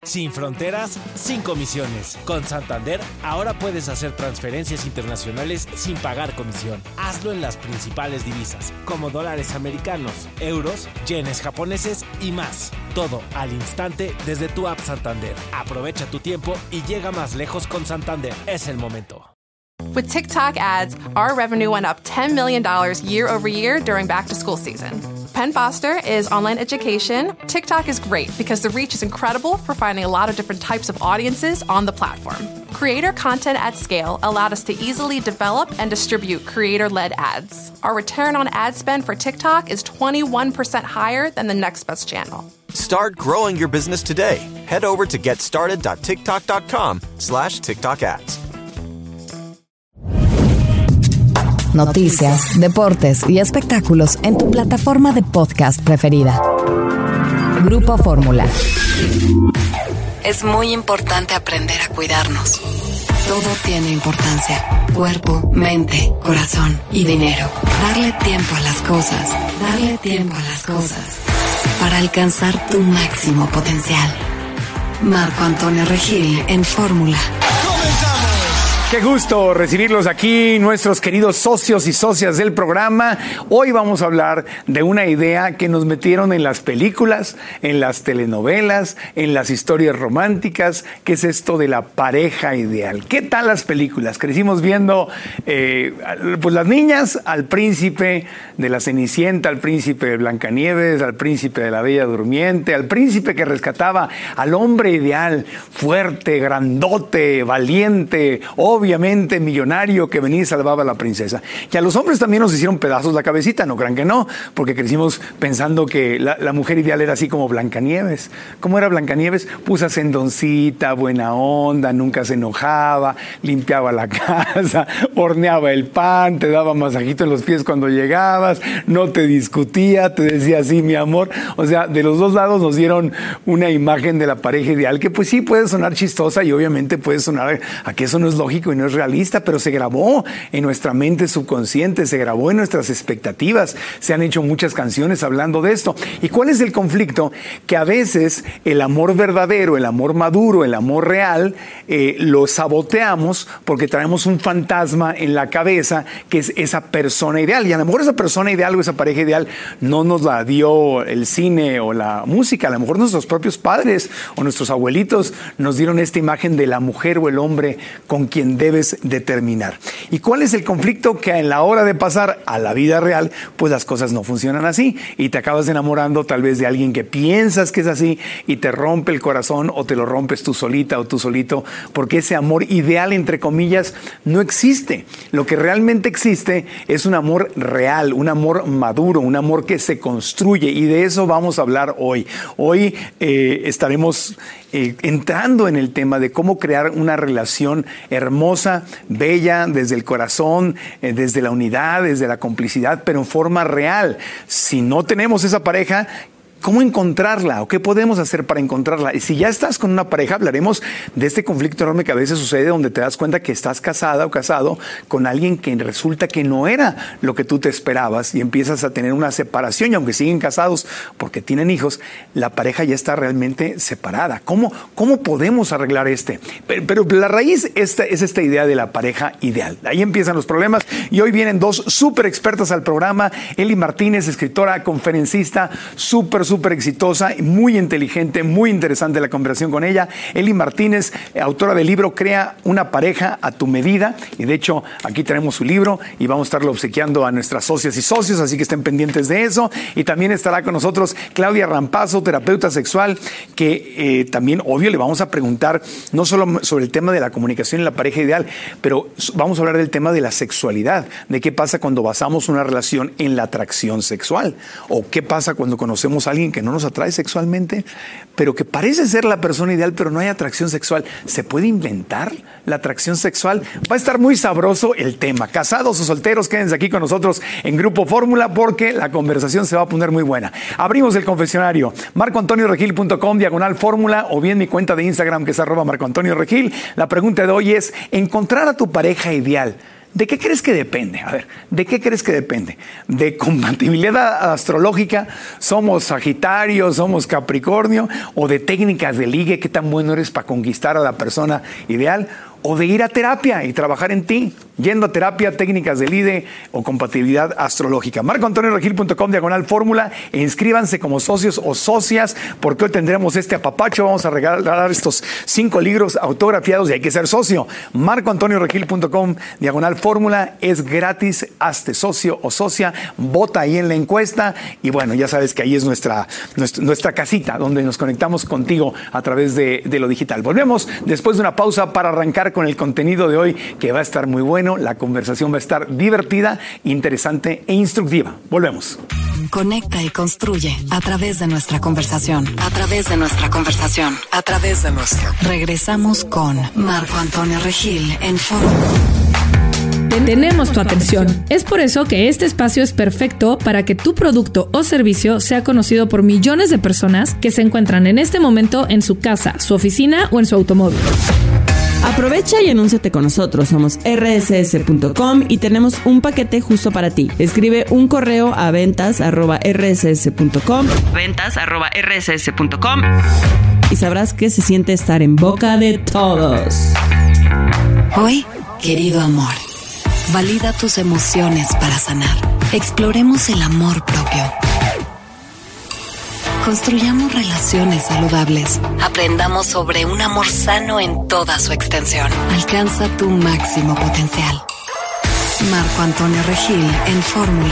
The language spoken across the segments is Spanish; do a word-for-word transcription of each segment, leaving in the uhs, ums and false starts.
Sin fronteras, sin comisiones. Con Santander, ahora puedes hacer transferencias internacionales sin pagar comisión. Hazlo en las principales divisas, como dólares americanos, euros, yenes japoneses y más. Todo al instante desde tu app Santander. Aprovecha tu tiempo y llega más lejos con Santander. Es el momento. With TikTok ads, our revenue went up ten million dollars year over year during back-to-school season. Penn Foster is online education. TikTok is great because the reach is incredible for finding a lot of different types of audiences on the platform. Creator content at scale allowed us to easily develop and distribute creator-led ads. Our return on ad spend for TikTok is twenty-one percent higher than the next best channel. Start growing your business today. Head over to getstarted.tiktok.com slash TikTok ads. Noticias, deportes y espectáculos en tu plataforma de podcast preferida. Grupo Fórmula. Es muy importante aprender a cuidarnos. Todo tiene importancia. Cuerpo, mente, corazón y dinero. Darle tiempo a las cosas. Darle tiempo a las cosas. Para alcanzar tu máximo potencial. Marco Antonio Regil en Fórmula. Qué gusto recibirlos aquí, nuestros queridos socios y socias del programa. Hoy vamos a hablar de una idea que nos metieron en las películas, en las telenovelas, en las historias románticas, que es esto de la pareja ideal. ¿Qué tal las películas? Crecimos viendo eh, pues las niñas, al príncipe de la Cenicienta, al príncipe de Blancanieves, al príncipe de la Bella Durmiente, al príncipe que rescataba al hombre ideal, fuerte, grandote, valiente, obviamente millonario, que venía y salvaba a la princesa. Y a los hombres también nos hicieron pedazos la cabecita, no crean que no, porque crecimos pensando que la, la mujer ideal era así como Blancanieves. ¿Cómo era Blancanieves? Pues hacendoncita, buena onda, nunca se enojaba, limpiaba la casa, horneaba el pan, te daba masajito en los pies cuando llegabas, no te discutía, te decía sí, mi amor. O sea, de los dos lados nos dieron una imagen de la pareja ideal que pues sí puede sonar chistosa y obviamente puede sonar a que eso no es lógico y no es realista, pero se grabó en nuestra mente subconsciente, se grabó en nuestras expectativas, se han hecho muchas canciones hablando de esto. ¿Y cuál es el conflicto? Que a veces el amor verdadero, el amor maduro, el amor real, eh, lo saboteamos porque traemos un fantasma en la cabeza que es esa persona ideal, y a lo mejor esa persona ideal o esa pareja ideal no nos la dio el cine o la música, a lo mejor nuestros propios padres o nuestros abuelitos nos dieron esta imagen de la mujer o el hombre con quien debes determinar. ¿Y cuál es el conflicto? Que en la hora de pasar a la vida real, pues las cosas no funcionan así y te acabas enamorando tal vez de alguien que piensas que es así y te rompe el corazón, o te lo rompes tú solita o tú solito, porque ese amor ideal, entre comillas, no existe. Lo que realmente existe es un amor real, un amor maduro, un amor que se construye, y de eso vamos a hablar hoy. Hoy eh, estaremos eh, entrando en el tema de cómo crear una relación hermosa, bella, desde el corazón, eh, desde la unidad, desde la complicidad, pero en forma real. Si no tenemos esa pareja, ¿cómo encontrarla? ¿O qué podemos hacer para encontrarla? Y si ya estás con una pareja, hablaremos de este conflicto enorme que a veces sucede, donde te das cuenta que estás casada o casado con alguien que resulta que no era lo que tú te esperabas, y empiezas a tener una separación, y aunque siguen casados porque tienen hijos, la pareja ya está realmente separada. ¿Cómo, cómo podemos arreglar este? Pero, pero la raíz esta, es esta idea de la pareja ideal. Ahí empiezan los problemas, y hoy vienen dos súper expertas al programa. Eli Martínez, escritora, conferencista, súper súper exitosa, muy inteligente, muy interesante la conversación con ella. Eli Martínez, autora del libro Crea una pareja a tu medida, y de hecho aquí tenemos su libro y vamos a estarlo obsequiando a nuestras socias y socios, así que estén pendientes de eso. Y también estará con nosotros Claudia Rampazo, terapeuta sexual, que eh, también, obvio, le vamos a preguntar no solo sobre el tema de la comunicación en la pareja ideal, pero vamos a hablar del tema de la sexualidad, de qué pasa cuando basamos una relación en la atracción sexual, o qué pasa cuando conocemos a alguien que no nos atrae sexualmente, pero que parece ser la persona ideal, pero no hay atracción sexual. ¿Se puede inventar la atracción sexual? Va a estar muy sabroso el tema. Casados o solteros, quédense aquí con nosotros en Grupo Fórmula, porque la conversación se va a poner muy buena. Abrimos el confesionario. marco antonio regil punto com, diagonal fórmula, o bien mi cuenta de Instagram, que es arroba Marco Antonio Regil. La pregunta de hoy es: encontrar a tu pareja ideal, ¿De qué crees que depende? A ver, ¿de qué crees que depende? ¿De compatibilidad astrológica? ¿Somos Sagitario, somos Capricornio? ¿O de técnicas de ligue? ¿Qué tan bueno eres para conquistar a la persona ideal? ¿O de ir a terapia y trabajar en ti? Yendo a terapia, técnicas de ligue o compatibilidad astrológica. marco antonio regil punto com, diagonal fórmula. E inscríbanse como socios o socias, porque hoy tendremos este apapacho. Vamos a regalar estos cinco libros autografiados y hay que ser socio. marco antonio regil punto com, diagonal fórmula. Es gratis. Hazte socio o socia. Vota ahí en la encuesta. Y bueno, ya sabes que ahí es nuestra, nuestra, nuestra casita, donde nos conectamos contigo a través de, de lo digital. Volvemos después de una pausa para arrancar con el contenido de hoy, que va a estar muy bueno. La conversación va a estar divertida, interesante e instructiva. Volvemos. Conecta y construye a través de nuestra conversación, a través de nuestra conversación, a través de nuestra. Regresamos con Marco Antonio Regil en Fórmula. Tenemos tu atención. Es por eso que este espacio es perfecto para que tu producto o servicio sea conocido por millones de personas que se encuentran en este momento en su casa, su oficina o en su automóvil. Aprovecha y anúnciate con nosotros. Somos erre ese ese punto com y tenemos un paquete justo para ti. Escribe un correo a ventas arroba erre ese ese punto com, ventas arroba erre ese ese punto com, y sabrás que se siente estar en boca de todos. Hoy, querido amor, valida tus emociones para sanar. Exploremos el amor propio. Construyamos relaciones saludables. Aprendamos sobre un amor sano en toda su extensión. Alcanza tu máximo potencial. Marco Antonio Regil en Fórmula.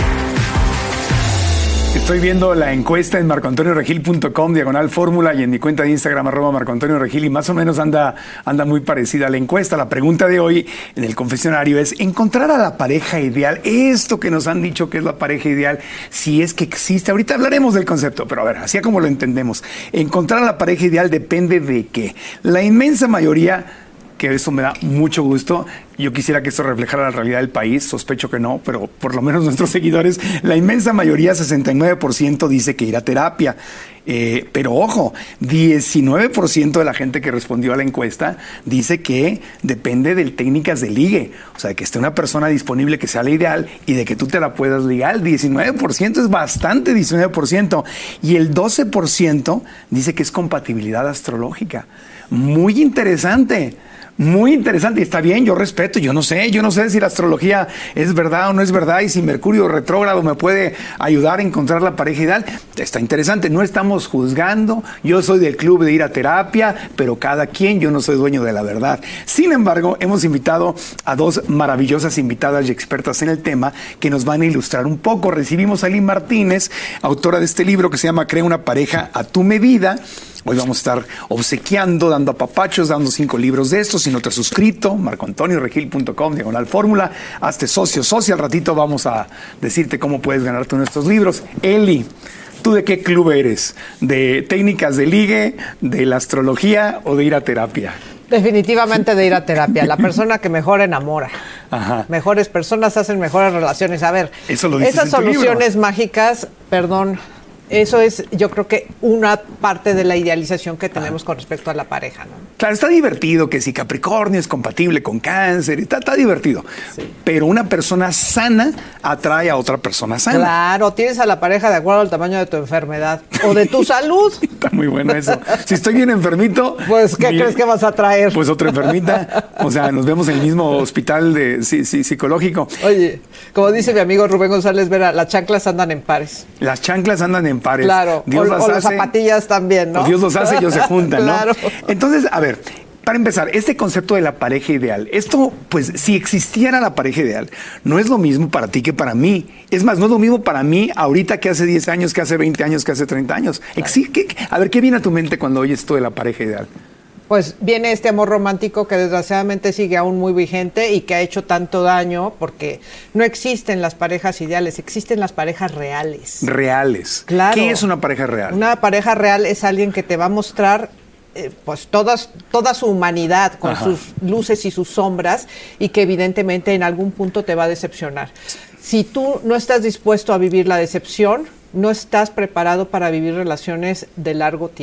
Estoy viendo la encuesta en marco antonio regil punto com, diagonal fórmula, y en mi cuenta de Instagram, arroba Marco Antonio Regil, y más o menos anda, anda muy parecida a la encuesta. La pregunta de hoy en el confesionario es: encontrar a la pareja ideal, esto que nos han dicho que es la pareja ideal, si es que existe. Ahorita hablaremos del concepto, pero a ver, así como lo entendemos. Encontrar a la pareja ideal depende de qué. La inmensa mayoría, que eso me da mucho gusto. Yo quisiera que esto reflejara la realidad del país, sospecho que no, pero por lo menos nuestros seguidores, la inmensa mayoría, sesenta y nueve por ciento, dice que ir a terapia. Eh, pero ojo, diecinueve por ciento de la gente que respondió a la encuesta dice que depende de técnicas de ligue. O sea, que esté una persona disponible que sea la ideal y de que tú te la puedas ligar. diecinueve por ciento es bastante, diecinueve por ciento. Y el doce por ciento dice que es compatibilidad astrológica. Muy interesante. Muy interesante, y está bien, yo respeto, yo no sé, yo no sé si la astrología es verdad o no es verdad, y si Mercurio retrógrado me puede ayudar a encontrar la pareja ideal. Está interesante, no estamos juzgando, yo soy del club de ir a terapia, pero cada quien, yo no soy dueño de la verdad. Sin embargo, hemos invitado a dos maravillosas invitadas y expertas en el tema que nos van a ilustrar un poco. Recibimos a Eli Martínez, autora de este libro que se llama Crea una pareja a tu medida. Hoy vamos a estar obsequiando, dando apapachos, dando cinco libros de estos. Si no te has suscrito, marco antonio regil punto com, diagonal fórmula, hazte socio, socio. Al ratito vamos a decirte cómo puedes ganarte nuestros libros. Eli, ¿tú de qué club eres? ¿De técnicas de ligue, de la astrología o de ir a terapia? Definitivamente de ir a terapia. La persona que mejor enamora. Ajá. Mejores personas hacen mejores relaciones. A ver, eso lo dices esas en tu soluciones libro. mágicas, perdón, eso es, yo creo que una parte de la idealización que tenemos con respecto a la pareja, ¿no? Claro, está divertido que si Capricornio es compatible con Cáncer, está, está divertido. Sí. Pero una persona sana atrae a otra persona sana. Claro, tienes a la pareja de acuerdo al tamaño de tu enfermedad o de tu salud. Está muy bueno eso. Si estoy bien enfermito, pues ¿qué mi, crees que vas a traer? Pues otra enfermita. O sea, nos vemos en el mismo hospital de sí, sí, psicológico. Oye, como dice mi amigo Rubén González Vera, las chanclas andan en pares. Las chanclas andan en pares. Claro, Dios o, las o hace, las zapatillas también, ¿no? Dios los hace y ellos se juntan, ¿no? Claro. Entonces, a ver, para empezar, este concepto de la pareja ideal, esto, pues, si existiera la pareja ideal, no es lo mismo para ti que para mí. Es más, no es lo mismo para mí ahorita que hace diez años, que hace veinte años, que hace treinta años. Claro. A ver, ¿qué viene a tu mente cuando oyes esto de la pareja ideal? Pues viene este amor romántico que desgraciadamente sigue aún muy vigente y que ha hecho tanto daño porque no existen las parejas ideales, existen las parejas reales. Reales. Claro. ¿Qué es una pareja real? Una pareja real es alguien que te va a mostrar eh, pues todas, toda su humanidad con Ajá. sus luces y sus sombras y que evidentemente en algún punto te va a decepcionar. Si tú no estás dispuesto a vivir la decepción, no estás preparado para vivir relaciones de largo tiempo.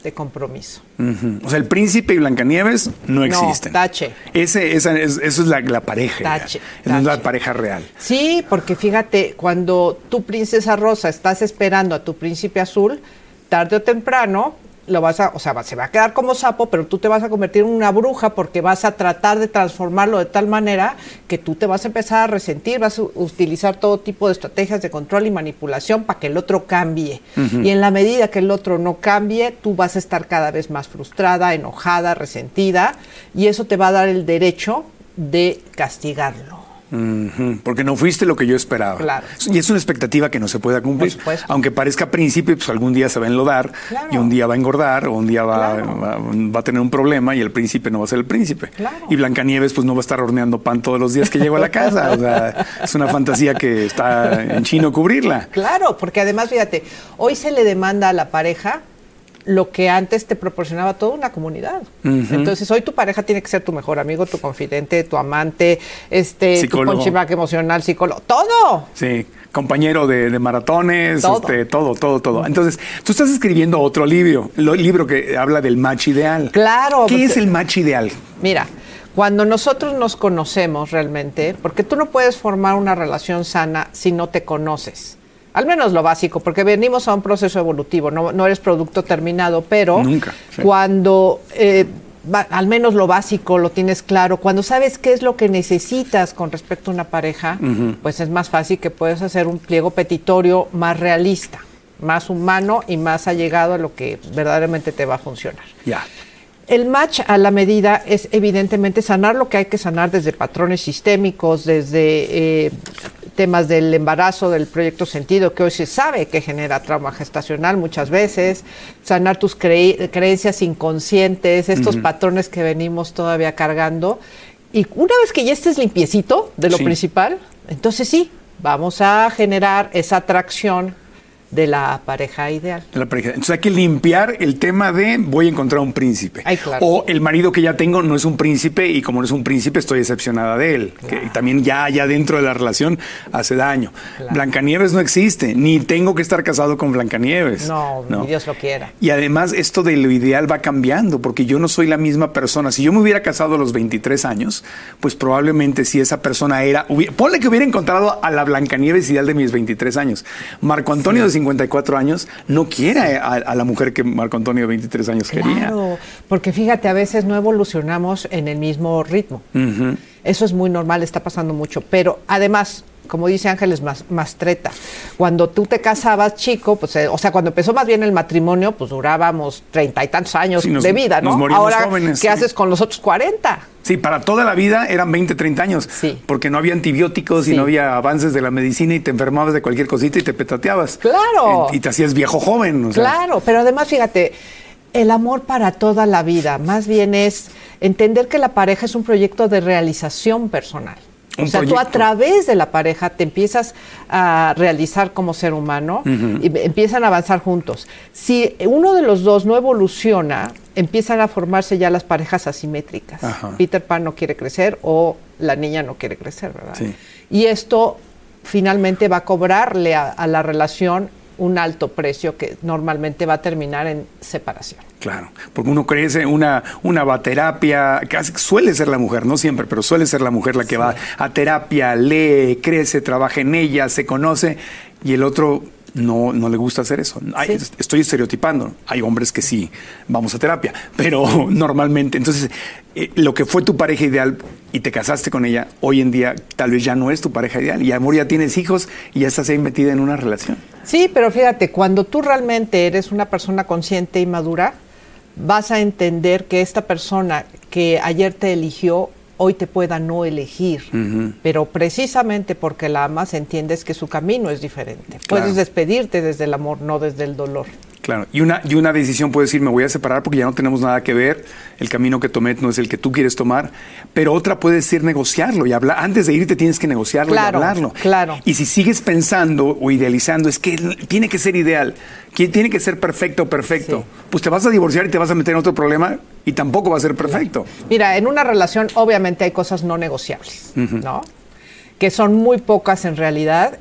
de compromiso. Uh-huh. O sea, el príncipe y Blancanieves no existen. No, tache. Ese, esa, es, eso es la, la pareja. Tache, Esa es tache. la pareja real. Sí, porque fíjate, cuando tu princesa rosa estás esperando a tu príncipe azul, tarde o temprano lo vas a, o sea, va- se va a quedar como sapo, pero tú te vas a convertir en una bruja porque vas a tratar de transformarlo de tal manera que tú te vas a empezar a resentir, vas a u- utilizar todo tipo de estrategias de control y manipulación para que el otro cambie. Ujú. Y en la medida que el otro no cambie, tú vas a estar cada vez más frustrada, enojada, resentida, y eso te va a dar el derecho de castigarlo. Uh-huh. Porque no fuiste lo que yo esperaba. Claro. Y es una expectativa que no se pueda cumplir. Por supuesto. Aunque parezca príncipe, pues algún día se va a enlodar, Claro. y un día va a engordar, o un día va, Claro. va, va a tener un problema y el príncipe no va a ser el príncipe. Claro. Y Blancanieves pues no va a estar horneando pan todos los días que llego a la casa. O sea, es una fantasía que está en chino cubrirla. Claro, porque además, fíjate, hoy se le demanda a la pareja lo que antes te proporcionaba toda una comunidad. Ujú. Entonces, hoy tu pareja tiene que ser tu mejor amigo, tu confidente, tu amante, este, tu Psicólogo. punching bag emocional, psicólogo, todo. Sí, compañero de, de maratones, Todo. este, todo, todo, todo. Entonces, tú estás escribiendo otro libro, lo, libro que habla del match ideal. Claro. ¿Qué porque- es el match ideal? Mira, cuando nosotros nos conocemos realmente, porque tú no puedes formar una relación sana si no te conoces. Al menos lo básico, porque venimos a un proceso evolutivo, no, no eres producto terminado, pero Nunca, sí. cuando eh, va- al menos lo básico lo tienes claro, cuando sabes qué es lo que necesitas con respecto a una pareja, Ujú. pues es más fácil que puedas hacer un pliego petitorio más realista, más humano y más allegado a lo que verdaderamente te va a funcionar. Ya. El match a la medida es evidentemente sanar lo que hay que sanar desde patrones sistémicos, desde eh, temas del embarazo, del proyecto sentido, que hoy se sabe que genera trauma gestacional muchas veces, sanar tus cre- creencias inconscientes, estos Ujú. patrones que venimos todavía cargando. Y una vez que ya estés limpiecito de lo Sí. principal, entonces sí, vamos a generar esa atracción de la pareja ideal. De la pareja. Entonces hay que limpiar el tema de voy a encontrar un príncipe. Ay, claro. O el marido que ya tengo no es un príncipe y como no es un príncipe estoy decepcionada de él. Que también ya, ya dentro de la relación hace daño. Claro. Blancanieves no existe, ni tengo que estar casado con Blancanieves. No, ni Dios lo quiera. Y además esto de lo ideal va cambiando, porque yo no soy la misma persona. Si yo me hubiera casado a los veintitrés años, pues probablemente si esa persona era... hubiera- ponle que hubiera encontrado a la Blancanieves ideal de mis veintitrés años. Marco Antonio de cincuenta y cuatro años no quiere a, a la mujer que Marco Antonio de veintitrés años quería. Claro, porque fíjate, a veces no evolucionamos en el mismo ritmo. Ujú. Eso es muy normal, está pasando mucho. Pero además, como dice Ángeles Mas- Mastreta, cuando tú te casabas chico, pues, eh, o sea, cuando empezó más bien el matrimonio, pues durábamos treinta y tantos años Sí, nos- de vida, nos ¿no? morimos Ahora, jóvenes, ¿qué sí. haces con los otros cuarenta? Sí, para toda la vida eran veinte, treinta años. Porque no había antibióticos y Sí. no había avances de la medicina y te enfermabas de cualquier cosita y te petateabas. ¡Claro! Y, y te hacías viejo joven. o sea. Claro, pero además, fíjate, el amor para toda la vida, más bien es entender que la pareja es un proyecto de realización personal. Un o sea, tú proyecto. a través de la pareja te empiezas a realizar como ser humano Ujú. y empiezan a avanzar juntos. Si uno de los dos no evoluciona, empiezan a formarse ya las parejas asimétricas. Ajá. Peter Pan no quiere crecer o la niña no quiere crecer, ¿verdad? Sí. Y esto finalmente va a cobrarle a, a la relación un alto precio que normalmente va a terminar en separación. Claro, porque uno crece, una, una va a terapia, casi suele ser la mujer, no siempre, pero suele ser la mujer la que va a terapia, lee, crece, trabaja en ella, se conoce, y el otro no, no le gusta hacer eso. Hay- Estoy estereotipando, hay hombres que sí, vamos a terapia, pero normalmente, entonces, eh, lo que fue tu pareja ideal y te casaste con ella, hoy en día tal vez ya no es tu pareja ideal, y amor, ya tienes hijos y ya estás ahí metida en una relación. Sí, pero fíjate, cuando tú realmente eres una persona consciente y madura, vas a entender que esta persona que ayer te eligió, hoy te pueda no elegir. Ujú. Pero precisamente porque la amas, entiendes que su camino es diferente. Claro. Puedes despedirte desde el amor, no desde el dolor. Claro, y una, y una decisión puede decir, me voy a separar porque ya no tenemos nada que ver, el camino que tomé no es el que tú quieres tomar, pero otra puede decir negociarlo y hablar, antes de irte tienes que negociarlo Claro, y hablarlo. claro. Y si sigues pensando o idealizando, es que tiene que ser ideal, que tiene que ser perfecto, perfecto, pues te vas a divorciar y te vas a meter en otro problema y tampoco va a ser perfecto. Mira, en una relación obviamente hay cosas no negociables, Ujú. ¿no? Que son muy pocas en realidad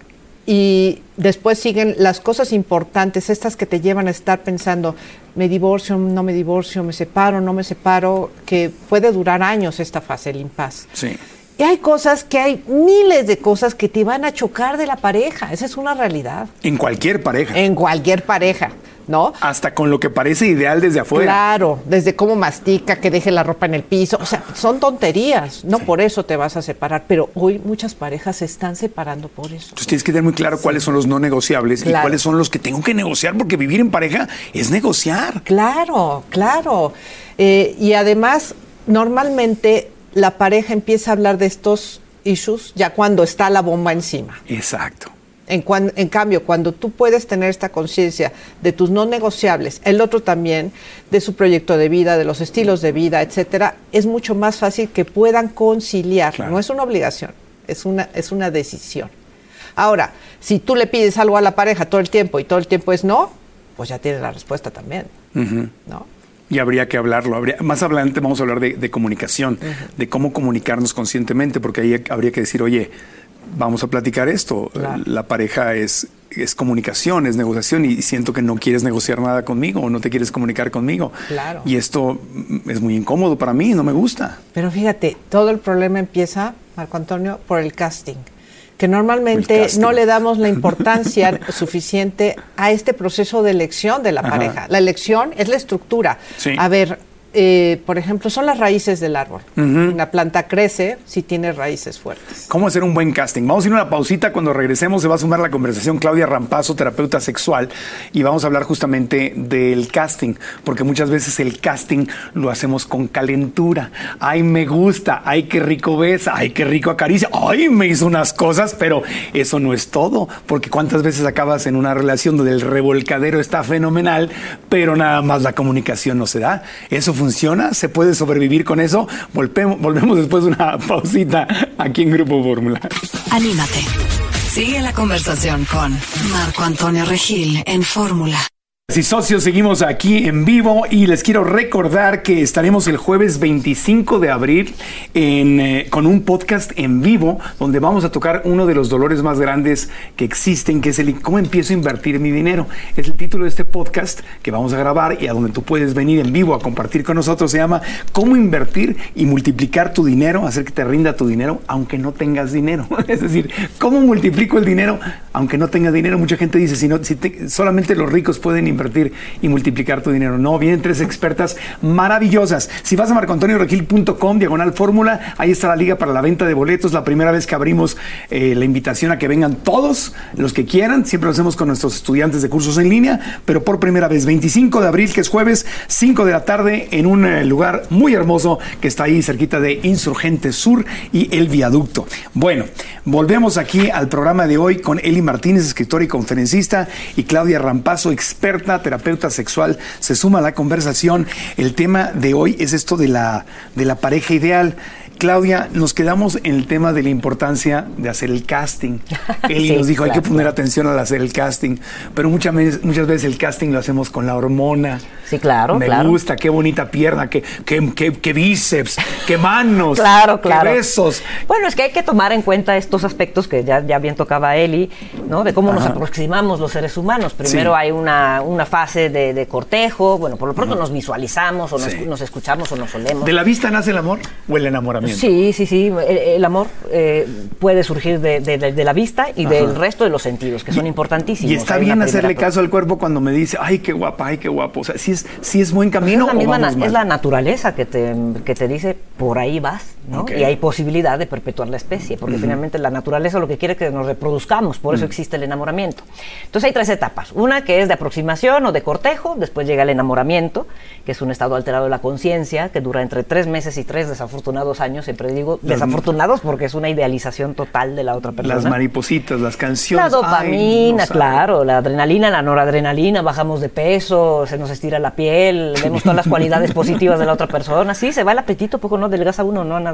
y después siguen las cosas importantes, estas que te llevan a estar pensando, me divorcio, no me divorcio, me separo, no me separo, que puede durar años esta fase, el impasse. Sí. Y hay cosas que hay miles de cosas que te van a chocar de la pareja. Esa es una realidad. En cualquier pareja. En cualquier pareja, ¿no? Hasta con lo que parece ideal desde afuera. Claro, desde cómo mastica, que deje la ropa en el piso. O sea, son tonterías. No sí. por eso te vas a separar. Pero hoy muchas parejas se están separando por eso. Entonces tienes que tener muy claro sí. cuáles son los no negociables claro. y cuáles son los que tengo que negociar, porque vivir en pareja es negociar. Claro, claro. Eh, y además, normalmente la pareja empieza a hablar de estos issues ya cuando está la bomba encima. Exacto. En, cuan, en cambio, cuando tú puedes tener esta conciencia de tus no negociables, el otro también, de su proyecto de vida, de los estilos de vida, etcétera, es mucho más fácil que puedan conciliar. Claro. No es una obligación, es una, es una decisión. Ahora, si tú le pides algo a la pareja todo el tiempo y todo el tiempo es no, pues ya tienes la respuesta también, uh-huh. ¿no? Y habría que hablarlo. Habría, más adelante vamos a hablar de, de comunicación, uh-huh. de cómo comunicarnos conscientemente, porque ahí habría que decir, oye, vamos a platicar esto. Claro. La pareja es, es comunicación, es negociación, y siento que no quieres negociar nada conmigo o no te quieres comunicar conmigo. Claro. Y esto es muy incómodo para mí, no me gusta. Pero fíjate, todo el problema empieza, Marco Antonio, por el casting. Que normalmente no le damos la importancia suficiente a este proceso de elección de la Ajá. pareja. La elección es la estructura. Sí. A ver, eh, por ejemplo, son las raíces del árbol. Uh-huh. Una planta crece si tiene raíces fuertes. ¿Cómo hacer un buen casting? Vamos a ir a una pausita. Cuando regresemos se va a sumar la conversación Claudia Rampazo, terapeuta sexual, y vamos a hablar justamente del casting, porque muchas veces el casting lo hacemos con calentura. Ay, me gusta, ay, qué rico besa, ay, qué rico acaricia, ay, me hizo unas cosas, pero eso no es todo, porque cuántas veces acabas en una relación donde el revolcadero está fenomenal, pero nada más la comunicación no se da. Eso funciona, se puede sobrevivir con eso. Volvemos, volvemos después de una pausita aquí en Grupo Fórmula. Anímate. Sigue la conversación con Marco Antonio Regil en Fórmula. Y socios, seguimos aquí en vivo y les quiero recordar que estaremos el jueves veinticinco de abril en, eh, con un podcast en vivo donde vamos a tocar uno de los dolores más grandes que existen, que es el cómo empiezo a invertir mi dinero. Es el título de este podcast que vamos a grabar y a donde tú puedes venir en vivo a compartir con nosotros. Se llama Cómo invertir y multiplicar tu dinero, hacer que te rinda tu dinero aunque no tengas dinero. Es decir, ¿cómo multiplico el dinero aunque no tenga dinero? Mucha gente dice, si, no, si te, solamente los ricos pueden invertir invertir y multiplicar tu dinero. No, vienen tres expertas maravillosas. Si vas a marco antonio regil punto com, diagonal fórmula, ahí está la liga para la venta de boletos. La primera vez que abrimos eh, la invitación a que vengan todos los que quieran. Siempre lo hacemos con nuestros estudiantes de cursos en línea, pero por primera vez, veinticinco de abril, que es jueves, cinco de la tarde, en un eh, lugar muy hermoso que está ahí cerquita de Insurgente Sur y El Viaducto. Bueno, volvemos aquí al programa de hoy con Eli Martínez, escritora y conferencista, y Claudia Rampazo, experta terapeuta sexual, se suma a la conversación. El tema de hoy es esto de la, de la pareja ideal. Claudia, nos quedamos en el tema de la importancia de hacer el casting. Eli sí, nos dijo, claro, hay que poner claro. atención al hacer el casting, pero muchas veces, muchas veces el casting lo hacemos con la hormona. Sí, claro, Me claro. gusta, qué bonita pierna, qué, qué, qué, qué bíceps, qué manos, claro, claro. qué besos. Bueno, es que hay que tomar en cuenta estos aspectos que ya, ya bien tocaba Eli, ¿no? De cómo Ajá. nos aproximamos los seres humanos. Primero sí. hay una, una fase de, de cortejo, bueno, por lo pronto Ajá. nos visualizamos o nos, sí. nos escuchamos o nos olemos. ¿De la vista nace el amor o el enamoramiento? Sí, sí, sí. El, el amor eh, puede surgir de, de, de, de la vista y Ajá. del resto de los sentidos, que son importantísimos. Y está hay bien hacerle caso al cuerpo cuando me dice, ay, qué guapa, ay, qué guapo. O sea, si es, si es buen camino pues es o la misma vamos na- mal. Es la naturaleza que te, que te dice, por ahí vas, ¿no? Okay. Y hay posibilidad de perpetuar la especie, porque uh-huh. finalmente la naturaleza lo que quiere es que nos reproduzcamos, por eso uh-huh. existe el enamoramiento. Entonces hay tres etapas. Una que es de aproximación o de cortejo, después llega el enamoramiento, que es un estado alterado de la conciencia, que dura entre tres meses y tres desafortunados años. Siempre digo las desafortunados porque es una idealización total de la otra persona. Las maripositas, las canciones. La dopamina, ay, no claro, la adrenalina, la noradrenalina, bajamos de peso, se nos estira la piel, vemos todas las cualidades positivas de la otra persona. Sí, se va el apetito, poco no, delgaza uno, no, nada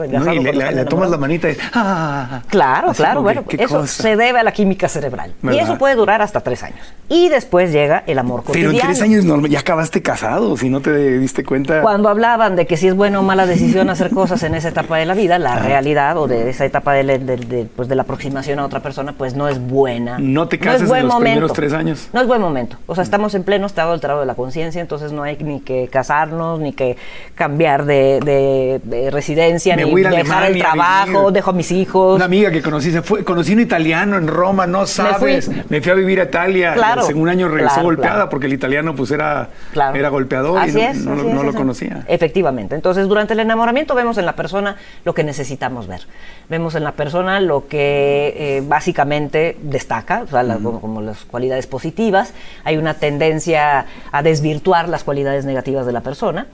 engasado. No, y le, cuando le, están le tomas la enamorados. manita y... ¡Ah! Claro, Así claro, como bueno, que, ¿qué eso cosa? se debe a la química cerebral. ¿Verdad? Y eso puede durar hasta tres años. Y después llega el amor Pero cotidiano. en tres años no, ya acabaste casado, si no te diste cuenta. Cuando hablaban de que si es buena o mala decisión hacer cosas en esa etapa de la vida, la Ah. realidad o de esa etapa de, de, de, de, pues de la aproximación a otra persona, pues no es buena. No te No casas es buen en los momento. primeros tres años. No es buen momento. O sea, estamos en pleno estado alterado de la conciencia, entonces no hay ni que casarnos, ni que cambiar de, de, de residencia, Me ni voy a ir a dejar el Alemania a trabajo, vivir. dejo a mis hijos. Una amiga que conocí, se fue, conocí un italiano en Roma, no sabes. fui. Me fui a vivir a Italia. Claro, y al segundo año regresó claro, golpeada claro. porque el italiano pues era, Claro. era golpeador Así y no, es, no, así no es, lo así. conocía. Efectivamente. Entonces, durante el enamoramiento vemos en la persona lo que necesitamos ver. Vemos en la persona lo que eh, básicamente destaca, o sea, la- como, como las cualidades positivas. Hay una tendencia a desvirtuar las cualidades negativas de la persona.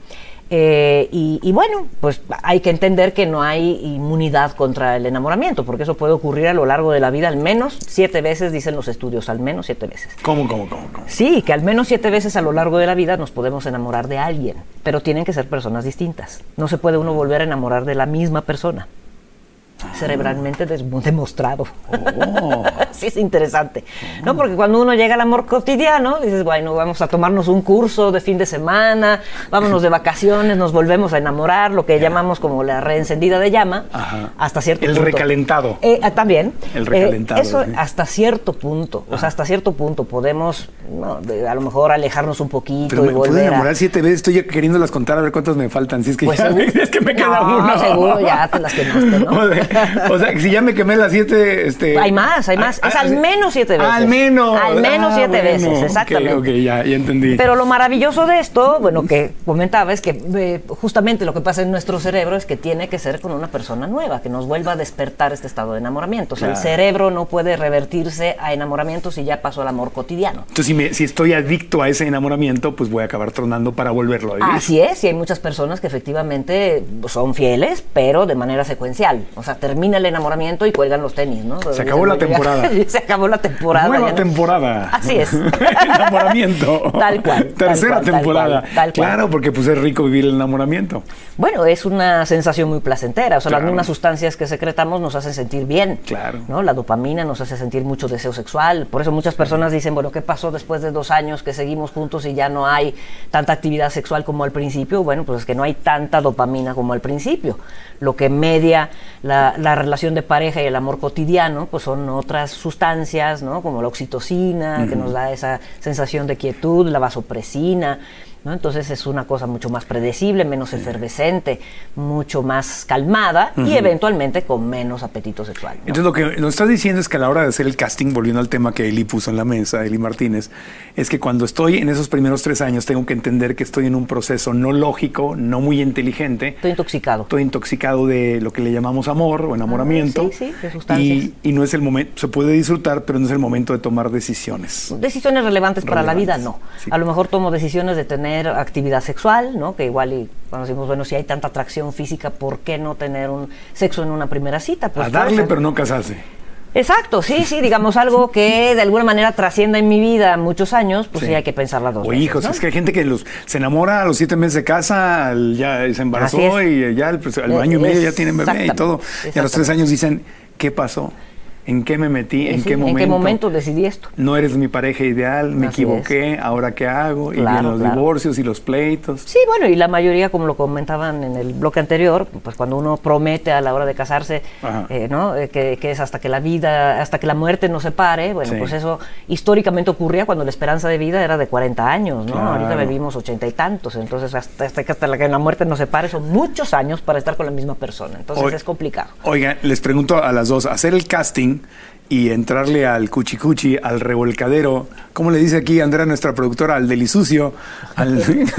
Eh, y, y bueno, pues hay que entender que no hay inmunidad contra el enamoramiento, porque eso puede ocurrir a lo largo de la vida al menos siete veces, dicen los estudios, al menos siete veces. ¿Cómo, cómo, cómo, cómo? Sí, que al menos siete veces a lo largo de la vida nos podemos enamorar de alguien, pero tienen que ser personas distintas. No se puede uno volver a enamorar de la misma persona. Cerebralmente des- demostrado. Oh. Sí, es interesante. No, porque cuando uno llega al amor cotidiano, dices, bueno, vamos a tomarnos un curso de fin de semana, vámonos de vacaciones, nos volvemos a enamorar, lo que llamamos como la reencendida de llama, Ajá. hasta cierto El punto. recalentado. Eh, ah, también. El recalentado, Eh, eso sí. hasta cierto punto, o sea, hasta cierto punto podemos, ¿no? de- a lo mejor alejarnos un poquito Pero y me puedo volver a... enamorar siete veces, estoy ya queriéndolas contar a ver cuántas me faltan. Si es que Pues ya seguro- es que me queda no, uno. seguro ya te las quemaste, ¿no? O sea, o sea, que si ya me quemé las siete, este. Hay más, hay más. Ah, Es ah, al sí. menos siete veces. Al menos. Al menos Ah, siete bueno. veces, Ok, exactamente. Ok, ya, ya entendí. Pero lo maravilloso de esto, bueno, que comentaba, es que eh, justamente lo que pasa en nuestro cerebro es que tiene que ser con una persona nueva, que nos vuelva a despertar este estado de enamoramiento. O sea, Claro. el cerebro no puede revertirse a enamoramiento si ya pasó al amor cotidiano. Entonces, si, me, si estoy adicto a ese enamoramiento, pues voy a acabar tronando para volverlo a vivir. Así es, y hay muchas personas que efectivamente son fieles, pero de manera secuencial. O sea, termina el enamoramiento y cuelgan los tenis, ¿no? Se acabó la temporada. Se acabó la temporada. Nueva ya no- temporada. Así es. Enamoramiento. Tal cual, tal Tercera cual, tal temporada. cual, tal cual. Claro, porque pues es rico vivir el enamoramiento. Bueno, es una sensación muy placentera. O sea, Claro. las mismas sustancias que secretamos nos hacen sentir bien. Claro. ¿No? La dopamina nos hace sentir mucho deseo sexual. Por eso muchas personas dicen, bueno, ¿qué pasó después de dos años que seguimos juntos y ya no hay tanta actividad sexual como al principio? Bueno, pues es que no hay tanta dopamina como al principio. Lo que media la, la relación de pareja y el amor cotidiano, pues son otras sustancias, ¿no? Como la oxitocina, uh-huh. que nos da esa sensación de quietud, la vasopresina, ¿no? Entonces es una cosa mucho más predecible, menos efervescente, mucho más calmada uh-huh. y eventualmente con menos apetito sexual, ¿no? Entonces lo que nos estás diciendo es que a la hora de hacer el casting, volviendo al tema que Eli puso en la mesa, Eli Martínez, es que cuando estoy en esos primeros tres años tengo que entender que estoy en un proceso no lógico, no muy inteligente. Estoy intoxicado. Estoy intoxicado de lo que le llamamos amor o enamoramiento. Ah, sí, sí, de sustancias. Y, y no es el momento, se puede disfrutar, pero no es el momento de tomar decisiones. Decisiones relevantes para Relevantes, la vida, no. sí. A lo mejor tomo decisiones de tener actividad sexual, ¿no? Que igual y cuando decimos, bueno, si hay tanta atracción física, ¿por qué no tener un sexo en una primera cita? Pues a darle, pues, pero no casarse. Exacto, sí, sí, digamos algo que de alguna manera trascienda en mi vida muchos años, pues sí, sí hay que pensarla dos o veces, hijos, ¿no? Es que hay gente que los, se enamora a los siete meses de casa, al, ya se embarazó y ya pues, al año y medio ya tienen bebé y todo. Y a los tres años dicen, ¿qué pasó? ¿En qué me metí? ¿En sí, qué momento? ¿En qué momento decidí esto? No eres mi pareja ideal, me Así equivoqué, es. ¿Ahora qué hago? Claro, y vienen los claro. divorcios y los pleitos. Sí, bueno, y la mayoría, como lo comentaban en el bloque anterior, pues cuando uno promete a la hora de casarse, eh, ¿no? Eh, que, que es hasta que la vida, hasta que la muerte nos separe, bueno, Sí. pues eso históricamente ocurría cuando la esperanza de vida era de cuarenta años, ¿no? Claro. Ahorita vivimos ochenta y tantos, entonces hasta, hasta, que, hasta la que la muerte nos separe son muchos años para estar con la misma persona, entonces Oye, es complicado. Oigan, les pregunto a las dos, hacer el casting y entrarle al cuchicuchi, al revolcadero, ¿cómo le dice aquí Andrea, nuestra productora, al delisucio? Al,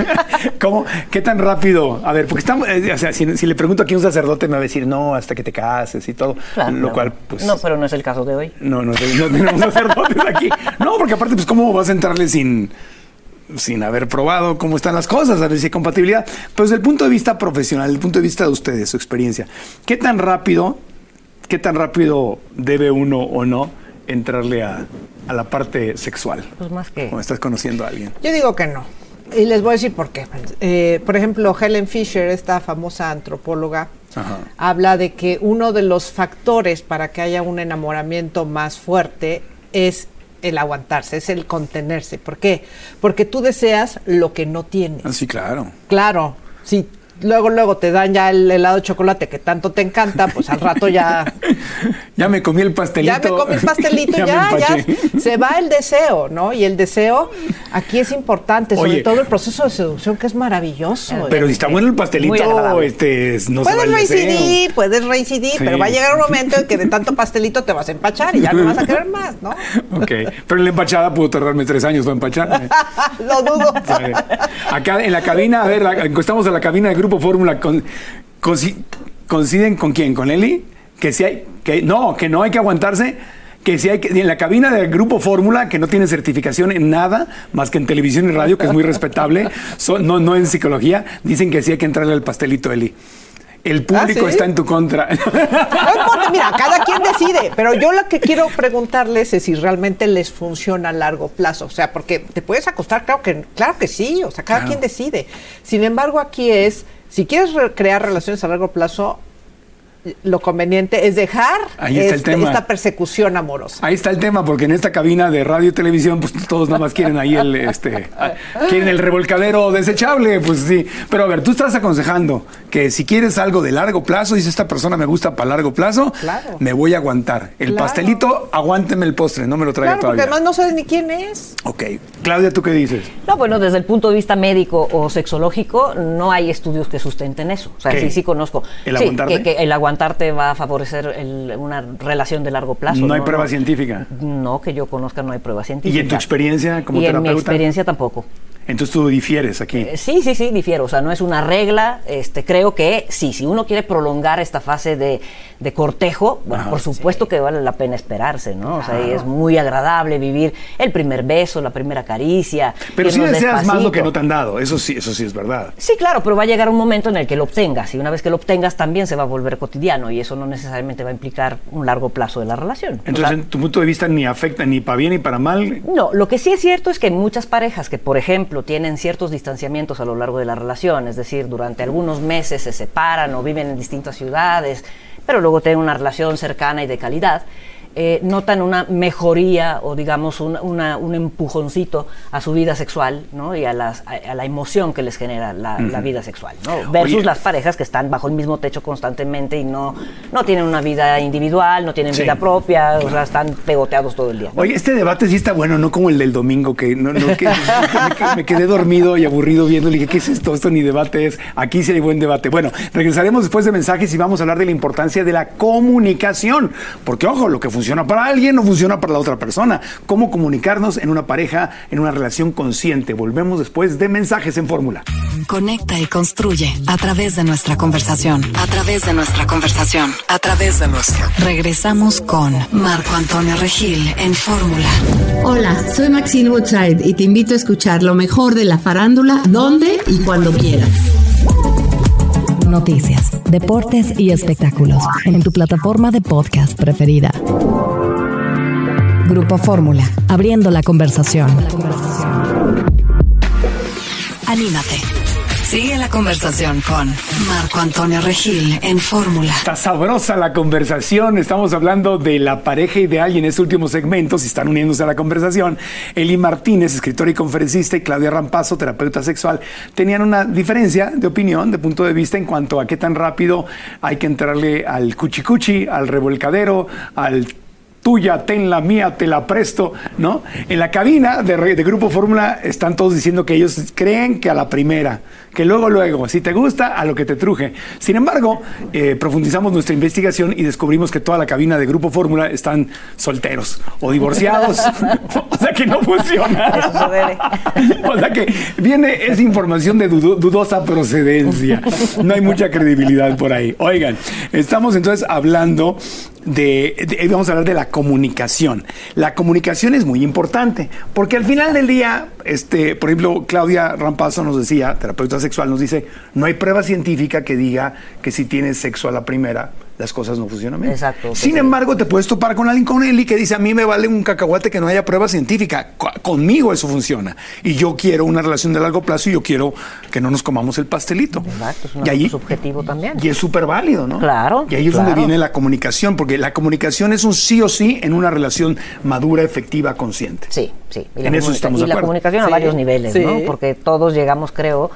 ¿cómo, ¿Qué tan rápido? A ver, porque estamos, eh, o sea, si, si le pregunto aquí a un sacerdote me va a decir, no, hasta que te cases y todo, Claro, lo no, cual, pues... No, pero no es el caso de hoy. No, no, no tenemos sacerdotes aquí. No, porque aparte, pues, ¿cómo vas a entrarle sin... sin haber probado cómo están las cosas, a ver si hay compatibilidad? Pero desde el punto de vista profesional, desde el punto de vista de ustedes, su experiencia, ¿qué tan rápido, qué tan rápido debe uno o no entrarle a, a la parte sexual? Pues más que... Cuando estás conociendo a alguien. Yo digo que no. Y les voy a decir por qué. Eh, por ejemplo, Helen Fisher, esta famosa antropóloga, Ajá. habla de que uno de los factores para que haya un enamoramiento más fuerte es el aguantarse, es el contenerse. ¿Por qué? Porque tú deseas lo que no tienes. Ah, sí, claro. Claro, sí. Luego, luego te dan ya el helado de chocolate que tanto te encanta, pues al rato ya... ya me comí el pastelito. Ya me comí el pastelito, ya, ya, ya se va el deseo, ¿no? Y el deseo aquí es importante, sobre Oye, todo el proceso de seducción, que es maravilloso. Pero si está bueno el pastelito, este, no puedes se va el reincidir, deseo. Puedes reincidir, sí. pero va a llegar un momento en que de tanto pastelito te vas a empachar y ya no vas a querer más, ¿no? Ok, pero en la empachada pudo tardarme tres años para empachar. Lo dudo. Sí. Acá en la cabina, a ver, estamos en la cabina de Grupo Fórmula, con, con, ¿coinciden con quién? ¿Con Eli? Que si hay, que no, que no hay que aguantarse, que si hay que, en la cabina del Grupo Fórmula, que no tiene certificación en nada, más que en televisión y radio, que es muy respetable, so, no, no en psicología, dicen que sí hay que entrarle al pastelito, Eli. El público ¿Ah, sí? está en tu contra. No, mira, cada quien decide, pero yo lo que quiero preguntarles es si realmente les funciona a largo plazo. O sea, porque te puedes acostar, claro que, claro que sí, o sea, cada claro. quien decide. Sin embargo, aquí es, si quieres crear relaciones a largo plazo, lo conveniente es dejar Ahí está este, el tema. esta persecución amorosa. Ahí está el tema, porque en esta cabina de radio y televisión, pues todos nada más quieren ahí el, este, quieren el revolcadero desechable, pues sí. Pero a ver, tú estás aconsejando que si quieres algo de largo plazo, dice esta persona me gusta para largo plazo, claro. me voy a aguantar. El claro. pastelito, aguánteme el postre, no me lo traiga claro, todavía. Porque además no sabes ni quién es. Ok. Claudia, ¿tú qué dices? No, bueno, desde el punto de vista médico o sexológico, no hay estudios que sustenten eso. O sea, ¿Qué? sí, sí conozco. ¿El sí, aguantarte? Que, que el aguantarte va a favorecer el, una relación de largo plazo. ¿No, ¿no? hay prueba no, científica? No, que yo conozca, no hay prueba científica. ¿Y en tu experiencia como y terapeuta? En mi experiencia tampoco. Entonces tú difieres aquí. Eh, sí, sí, sí, difiero. O sea, no es una regla. Este, creo que sí, si uno quiere prolongar esta fase de, de cortejo, bueno, Ajá, por supuesto sí. que vale la pena esperarse, ¿no? O sea, claro. es muy agradable vivir el primer beso, la primera caricia. Pero sí deseas despacito. más lo que no te han dado. Eso sí, eso sí es verdad. Sí, claro, pero va a llegar un momento en el que lo obtengas. Y una vez que lo obtengas, también se va a volver cotidiano. Y eso no necesariamente va a implicar un largo plazo de la relación. Entonces, o sea, en tu punto de vista, ni afecta ni para bien ni para mal. No, lo que sí es cierto es que muchas parejas que, por ejemplo, tienen ciertos distanciamientos a lo largo de la relación, es decir, durante algunos meses se separan o viven en distintas ciudades, pero luego tienen una relación cercana y de calidad, eh, notan una mejoría o digamos un, una, un empujoncito a su vida sexual, ¿no? Y a, las, a, a la emoción que les genera la, uh-huh. la vida sexual, ¿no? Versus Oye. las parejas que están bajo el mismo techo constantemente y no, no tienen una vida individual, no tienen sí. vida propia, o sea, están pegoteados todo el día, ¿no? Oye, este debate sí está bueno, no como el del domingo, que, no, no, que me, me quedé dormido y aburrido viendo, le dije, ¿qué es esto? Esto ni debate es, aquí sí hay buen debate. Bueno, regresaremos después de mensajes y vamos a hablar de la importancia de la comunicación, porque ojo, lo que funciona funciona para alguien, no funciona para la otra persona. Cómo comunicarnos en una pareja, en una relación consciente. Volvemos después de mensajes en Fórmula. Conecta y construye a través de nuestra conversación. A través de nuestra conversación. A través de nuestra. Regresamos con Marco Antonio Regil en Fórmula. Hola, soy Maxine Woodside y te invito a escuchar lo mejor de la farándula, donde y cuando quieras. Noticias, deportes y espectáculos en tu plataforma de podcast preferida. Grupo Fórmula, abriendo la conversación. Anímate. Sigue la conversación con Marco Antonio Regil en Fórmula. Está sabrosa la conversación. Estamos hablando de la pareja ideal y en este último segmento, si están uniéndose a la conversación, Eli Martínez, escritora y conferencista, y Claudia Rampazzo, terapeuta sexual, tenían una diferencia de opinión, de punto de vista en cuanto a qué tan rápido hay que entrarle al cuchicuchi, al revolcadero, al tuya, tenla, mía, te la presto, ¿no? En la cabina de, de Grupo Fórmula están todos diciendo que ellos creen que a la primera, que luego, luego, si te gusta, a lo que te truje. Sin embargo, eh, profundizamos nuestra investigación y descubrimos que toda la cabina de Grupo Fórmula están solteros o divorciados. O sea que no funciona. Eso se debe. O sea que viene esa información de dudo, dudosa procedencia. No hay mucha credibilidad por ahí. Oigan, estamos entonces hablando de, de, vamos a hablar de la comunicación. La comunicación es muy importante, porque al final del día, este, por ejemplo, Claudia Rampazzo nos decía, terapeuta sexual, nos dice, no hay prueba científica que diga que si tienes sexo a la primera las cosas no funcionan bien. Exacto. Sin embargo, te puedes topar con alguien con Eli que dice, a mí me vale un cacahuate que no haya prueba científica. Co- conmigo eso funciona. Y yo quiero una relación de largo plazo y yo quiero que no nos comamos el pastelito. Exacto, es un y ahí, subjetivo también. Y es súper válido, ¿no? Claro. Y ahí es claro. donde viene la comunicación, porque la comunicación es un sí o sí en una relación madura, efectiva, consciente. Sí, sí. Y En eso estamos de Y la acuerdo. comunicación a Sí, varios niveles, sí. ¿no? Porque todos llegamos, creo,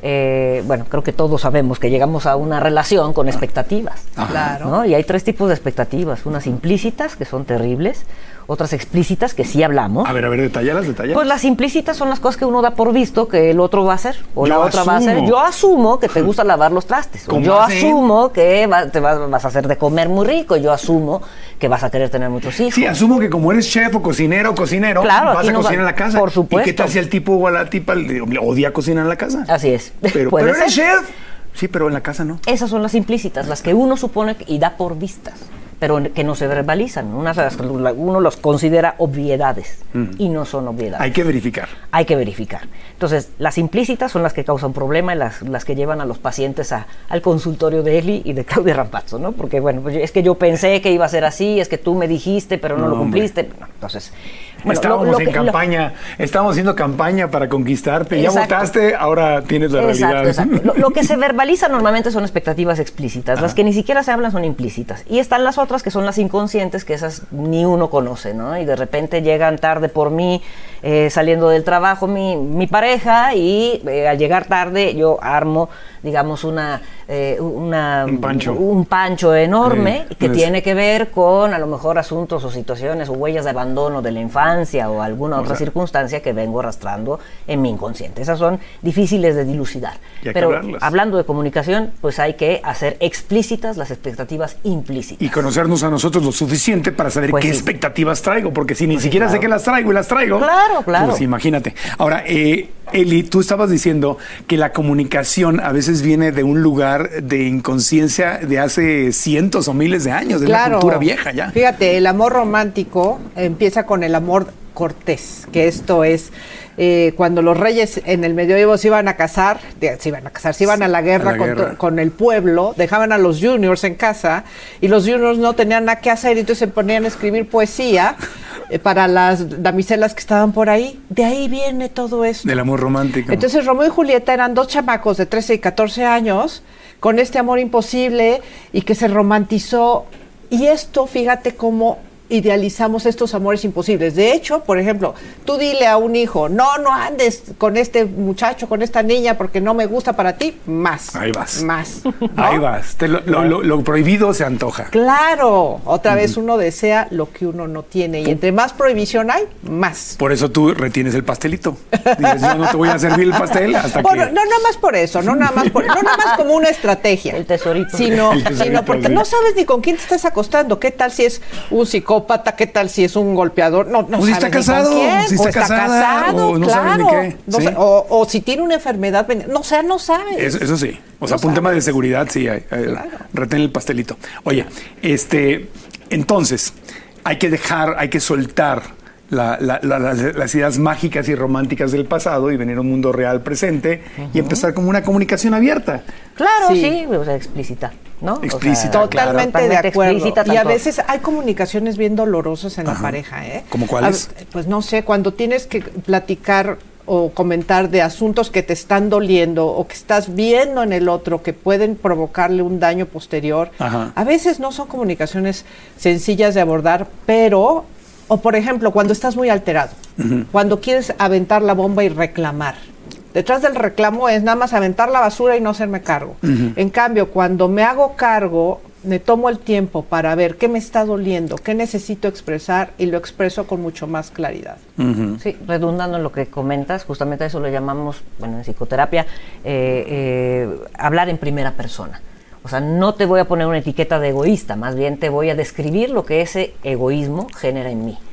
eh, bueno, creo que todos sabemos que llegamos a una relación con expectativas. Claro. ¿no? Y hay tres tipos de expectativas. Unas implícitas, que son terribles. Otras explícitas, que sí hablamos. A ver, a ver, detállalas, detállalas. Pues las implícitas son las cosas que uno da por visto que el otro va a hacer. O Yo la otra va a hacer. asumo. Yo asumo que te gusta lavar los trastes. O ¿Cómo yo hacen? asumo que va- te vas, vas a hacer de comer muy rico. Yo asumo que vas a querer tener muchos hijos. Sí, asumo que como eres chef o cocinero o cocinero, Claro, vas aquí a nos cocinar va- en la casa. por supuesto. ¿Y qué tal si el tipo o la tipa le le odia cocinar en la casa? Así es. Pero, Puede pero eres ser. chef. Sí, pero en la casa no. Esas son las implícitas, las que uno supone que- y da por vistas, pero que no se verbalizan. Unas de las que uno los considera obviedades y no son obviedades. Hay que verificar. Hay que verificar. Entonces, las implícitas son las que causan problema y las, las que llevan a los pacientes a, al consultorio de Eli y de Claudia Rampazzo, ¿no? Porque, bueno, pues es que yo pensé que iba a ser así, es que tú me dijiste, pero no, No, lo cumpliste. No, entonces, bueno, estábamos lo- lo en que- lo- campaña, estábamos haciendo campaña para conquistarte. Ya Exacto. votaste, ahora tienes la Exacto, realidad. exacto. Lo, lo que se verbaliza normalmente son expectativas explícitas. Ajá. Las que ni siquiera se hablan son implícitas. Y están las otras que son las inconscientes, que esas ni uno conoce, ¿no? Y de repente llegan tarde por mí, eh, saliendo del trabajo, mi, mi pareja, y eh, al llegar tarde yo armo, digamos, una, eh, una Un pancho. un pancho enorme Sí, que es- tiene que ver con a lo mejor asuntos o situaciones o huellas de abandono de la infancia o alguna O otra sea, circunstancia que vengo arrastrando en mi inconsciente. Esas son difíciles de dilucidar. Y hay que Pero hablarlas. hablando de comunicación, pues hay que hacer explícitas las expectativas implícitas. Y conocernos a nosotros lo suficiente para saber Pues qué sí. expectativas traigo, porque si ni siquiera claro. sé que las traigo y las traigo. Claro, claro. Pues imagínate. Ahora, eh, Eli, tú estabas diciendo que la comunicación a veces viene de un lugar de inconsciencia de hace cientos o miles de años, de una cultura vieja ya. Fíjate, el amor romántico empieza con el amor cortés, que esto es eh, cuando los reyes en el medioevo se iban a casar, de- se iban a casar, se iban a la guerra, A la con, guerra. to- con el pueblo, dejaban a los juniors en casa y los juniors no tenían nada que hacer y entonces se ponían a escribir poesía eh, para las damiselas que estaban por ahí. De ahí viene todo esto. Del amor romántico. Entonces Romeo y Julieta eran dos chamacos de trece y catorce años con este amor imposible y que se romantizó. Y esto, fíjate cómo idealizamos estos amores imposibles. De hecho, por ejemplo, tú dile a un hijo, no, no andes con este muchacho, con esta niña, porque no me gusta para ti, más. Ahí vas. Más. ¿no? Ahí vas. Te lo, lo- lo- lo prohibido se antoja. Claro, otra vez uno desea lo que uno no tiene y entre más prohibición hay, más. Por eso tú retienes el pastelito. Dices, yo no te voy a servir el pastel hasta Bueno, que... no nada más por eso, no nada más por, no nada más como una estrategia. El tesorito. Sino, El tesorito, sino porque sí. no sabes ni con quién te estás acostando. ¿Qué tal si es un psicópata? ¿Qué tal si es un golpeador? No, no O si sabes está ni con casado, quién. si está o está casada, casado, o no sabes claro. ni qué, No sí. sa- o, o si tiene una enfermedad, ven- no, o sea, no sabes. Eso, eso sí. O sea, No por un tema de sabes. seguridad, sí, hay, hay- Claro. retén el pastelito. Oye, este, entonces, hay que dejar, hay que soltar la- la- la- la- las ideas mágicas y románticas del pasado y venir a un mundo real presente y empezar como una comunicación abierta. Claro, sí, Sí. o sea, explícita, ¿no? O sea, Explícita, claro. Totalmente de totalmente acuerdo. explícita, Y a tanto- veces hay comunicaciones bien dolorosas en la Ajá. pareja, ¿eh? ¿Cómo cuáles? A- Pues no sé, cuando tienes que platicar o comentar de asuntos que te están doliendo o que estás viendo en el otro que pueden provocarle un daño posterior. Ajá. A veces no son comunicaciones sencillas de abordar, pero, o por ejemplo, cuando estás muy alterado, cuando quieres aventar la bomba y reclamar. Detrás del reclamo es nada más aventar la basura y no hacerme cargo. En cambio, cuando me hago cargo, me tomo el tiempo para ver qué me está doliendo, qué necesito expresar y lo expreso con mucho más claridad. Sí, redundando en lo que comentas, justamente a eso le llamamos, bueno, en psicoterapia, eh, eh, hablar en primera persona. O sea, no te voy a poner una etiqueta de egoísta, más bien te voy a describir lo que ese egoísmo genera en mí,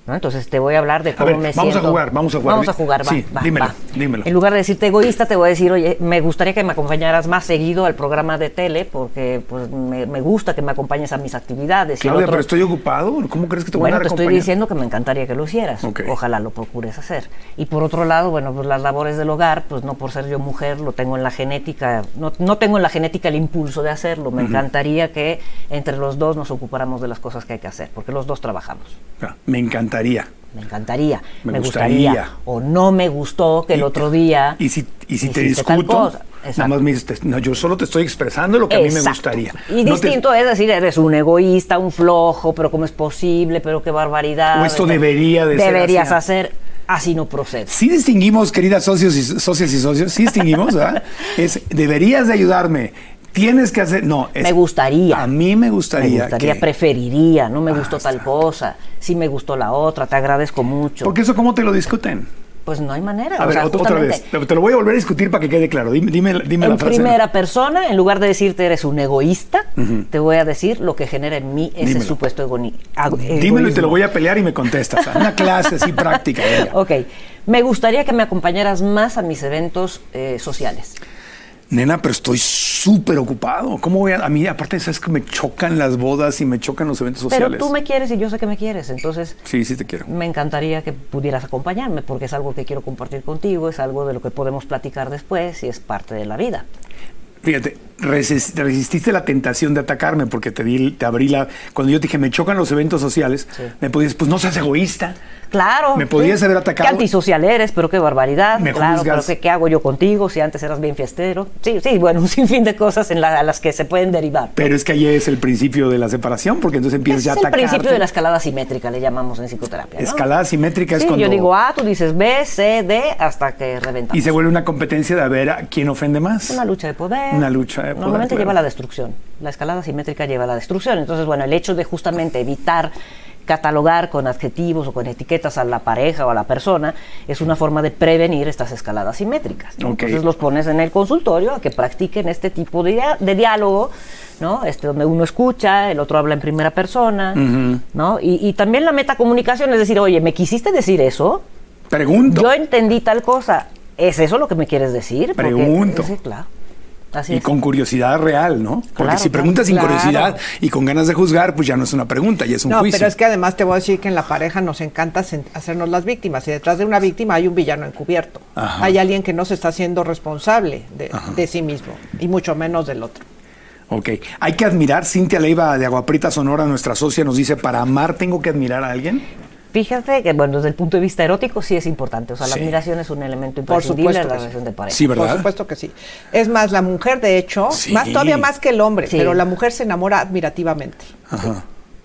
¿no? Entonces te voy a hablar de cómo a ver, me vamos siento. a jugar, vamos a jugar. Vamos a jugar, va, sí, va, dímelo, va. dímelo. En lugar de decirte egoísta, te voy a decir, oye, me gustaría que me acompañaras más seguido al programa de tele, porque pues me, me gusta que me acompañes a mis actividades. Claudia, otro, pero estoy ocupado, ¿cómo crees que te voy a Bueno, te acompañar? estoy diciendo que me encantaría que lo hicieras. Okay. Ojalá lo procures hacer. Y por otro lado, bueno, pues las labores del hogar, pues no por ser yo mujer, lo tengo en la genética, no, no tengo en la genética el impulso de hacerlo. Me uh-huh. encantaría que entre los dos nos ocupáramos de las cosas que hay que hacer, porque los dos trabajamos. Ah, me encantaría. Me encantaría, me, me gustaría. gustaría, o no me gustó que y, el otro día... Y si, y si te discuto, nada más me dices, no, yo solo te estoy expresando lo que Exacto. a mí me gustaría. Y no distinto te... es decir, eres un egoísta, un flojo, pero cómo es posible, pero qué barbaridad. O esto debería de Deberías ser así. hacer, así no procede. Sí distinguimos, queridas socios y, socias y socios, sí distinguimos, ¿verdad? Es, deberías de ayudarme. Tienes que hacer, no. Es, me gustaría. A mí me gustaría. Me gustaría, que... preferiría, no me gustó ah, tal cosa, sí me gustó la otra, te agradezco mucho. Porque eso, ¿cómo te lo discuten? Pues no hay manera. A o ver, sea, otra vez, te lo voy a volver a discutir para que quede claro. Dime, dime, dime en la frase. En primera persona, en lugar de decirte eres un egoísta, uh-huh. te voy a decir lo que genera en mí ese Dímelo. supuesto egoni- egoísmo. Dímelo y te lo voy a pelear y me contestas. Una clase así práctica. Venga. Ok. Me gustaría que me acompañaras más a mis eventos eh, sociales. Nena, pero estoy súper ocupado. ¿Cómo voy a...? A mí, aparte, sabes que me chocan las bodas y me chocan los eventos sociales. Pero tú me quieres y yo sé que me quieres, entonces... Sí, sí te quiero. Me encantaría que pudieras acompañarme, porque es algo que quiero compartir contigo, es algo de lo que podemos platicar después y es parte de la vida. Fíjate, resist, resististe la tentación de atacarme porque te, di, te abrí la... Cuando yo te dije, me chocan los eventos sociales, sí. me podías, pues no seas egoísta. Claro. Me podías sí. haber atacado. Qué antisocial eres, pero qué barbaridad. Me claro, juzgas. pero qué, qué hago yo contigo si antes eras bien fiestero. Sí, sí, bueno, un sinfín de cosas en la, a las que se pueden derivar, ¿no? Pero es que ahí es el principio de la separación, porque entonces empiezas ya a atacarte. Es el principio de la escalada simétrica, le llamamos en psicoterapia, ¿no? Escalada simétrica sí, es cuando... yo digo A, tú dices B, C, D, hasta que reventamos. Y se vuelve una competencia de a ver a quién ofende más. Una lucha de poder. Una lucha de poder. Normalmente claro. lleva a la destrucción. La escalada simétrica lleva a la destrucción. Entonces, bueno, el hecho de justamente evitar catalogar con adjetivos o con etiquetas a la pareja o a la persona es una forma de prevenir estas escaladas simétricas, ¿no? Okay. Entonces los pones en el consultorio a que practiquen este tipo de, de diálogo, ¿no? Este, donde uno escucha, el otro habla en primera persona, uh-huh. ¿no? Y, y también la metacomunicación, es decir, oye, ¿me quisiste decir eso? Pregunto. Yo entendí tal cosa. ¿Es eso lo que me quieres decir? Pregunto. Porque, sí, claro. Así y es. con curiosidad real, ¿no? Porque claro, si preguntas claro. sin curiosidad y con ganas de juzgar, pues ya no es una pregunta, ya es un no, juicio. No, pero es que además te voy a decir que en la pareja nos encanta hacernos las víctimas y detrás de una víctima hay un villano encubierto. Ajá. Hay alguien que no se está haciendo responsable de, de sí mismo y mucho menos del otro. Ok. Hay que admirar, Cintia Leiva de Agua Prieta, Sonora, nuestra socia, nos dice, ¿para amar tengo que admirar a alguien? Fíjate que, bueno, desde el punto de vista erótico sí es importante. O sea, sí. la admiración es un elemento imprescindible de la relación de pareja. Sí, ¿verdad? Por supuesto que sí. Es más, la mujer, de hecho, sí. más todavía más que el hombre, sí. pero la mujer se enamora admirativamente. Ajá.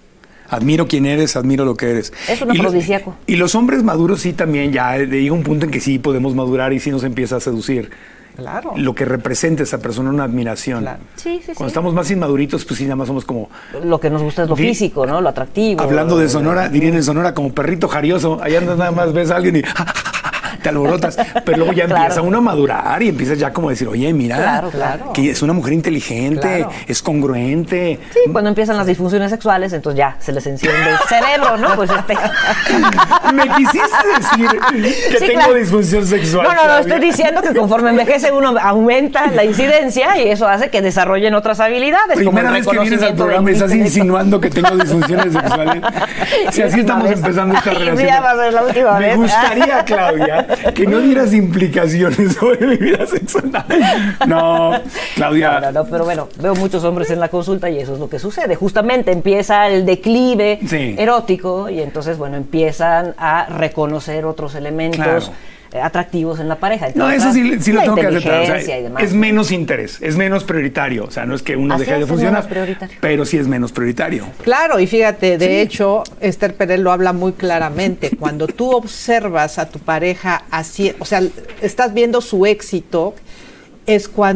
Admiro quién eres, admiro lo que eres. Es un afrodisíaco. Y, y los hombres maduros sí también, ya llega un punto en que sí podemos madurar y sí nos empieza a seducir. Claro. Lo que representa esa persona, una admiración. Claro. Sí, sí, Cuando sí. estamos más inmaduritos, pues sí, nada más somos como... Lo que nos gusta es lo Di- físico, ¿no? Lo atractivo. Hablando de Sonora, dirían en Sonora como perrito jarioso. Ahí andas nada más, ves a alguien y... te alborotas, pero luego ya claro. empieza uno a madurar y empiezas ya como a decir, oye, mira, claro, claro. que es una mujer inteligente, claro. es congruente. Sí, cuando empiezan las disfunciones sexuales, entonces ya se les enciende el cerebro, ¿no? Pues este... Me quisiste decir que sí, tengo claro. disfunción sexual. No, no, no, estoy diciendo que conforme envejece uno aumenta la incidencia y eso hace que desarrollen otras habilidades. Primera como el vez que vienes al programa y estás insinuando que tengo disfunciones sexuales. Si así estamos vez. empezando esta relación. Ya va a ser la última Me vez. gustaría, Claudia, que no dieras implicaciones sobre mi vida sexual. No, Claudia. No, no, no, pero bueno, veo muchos hombres en la consulta y eso es lo que sucede. Justamente empieza el declive sí. erótico y entonces, bueno, empiezan a reconocer otros elementos claro. atractivos en la pareja. No, Entonces, eso sí, sí lo tengo que aceptar. O sea, y demás, es menos interés, es menos prioritario. O sea, no es que uno Así deje es, de funcionar, es pero sí es menos prioritario. Claro, y fíjate, de sí. hecho, Esther Perel lo habla muy claramente. Cuando tú observas a tu pareja así, o sea, estás viendo su éxito, es cuando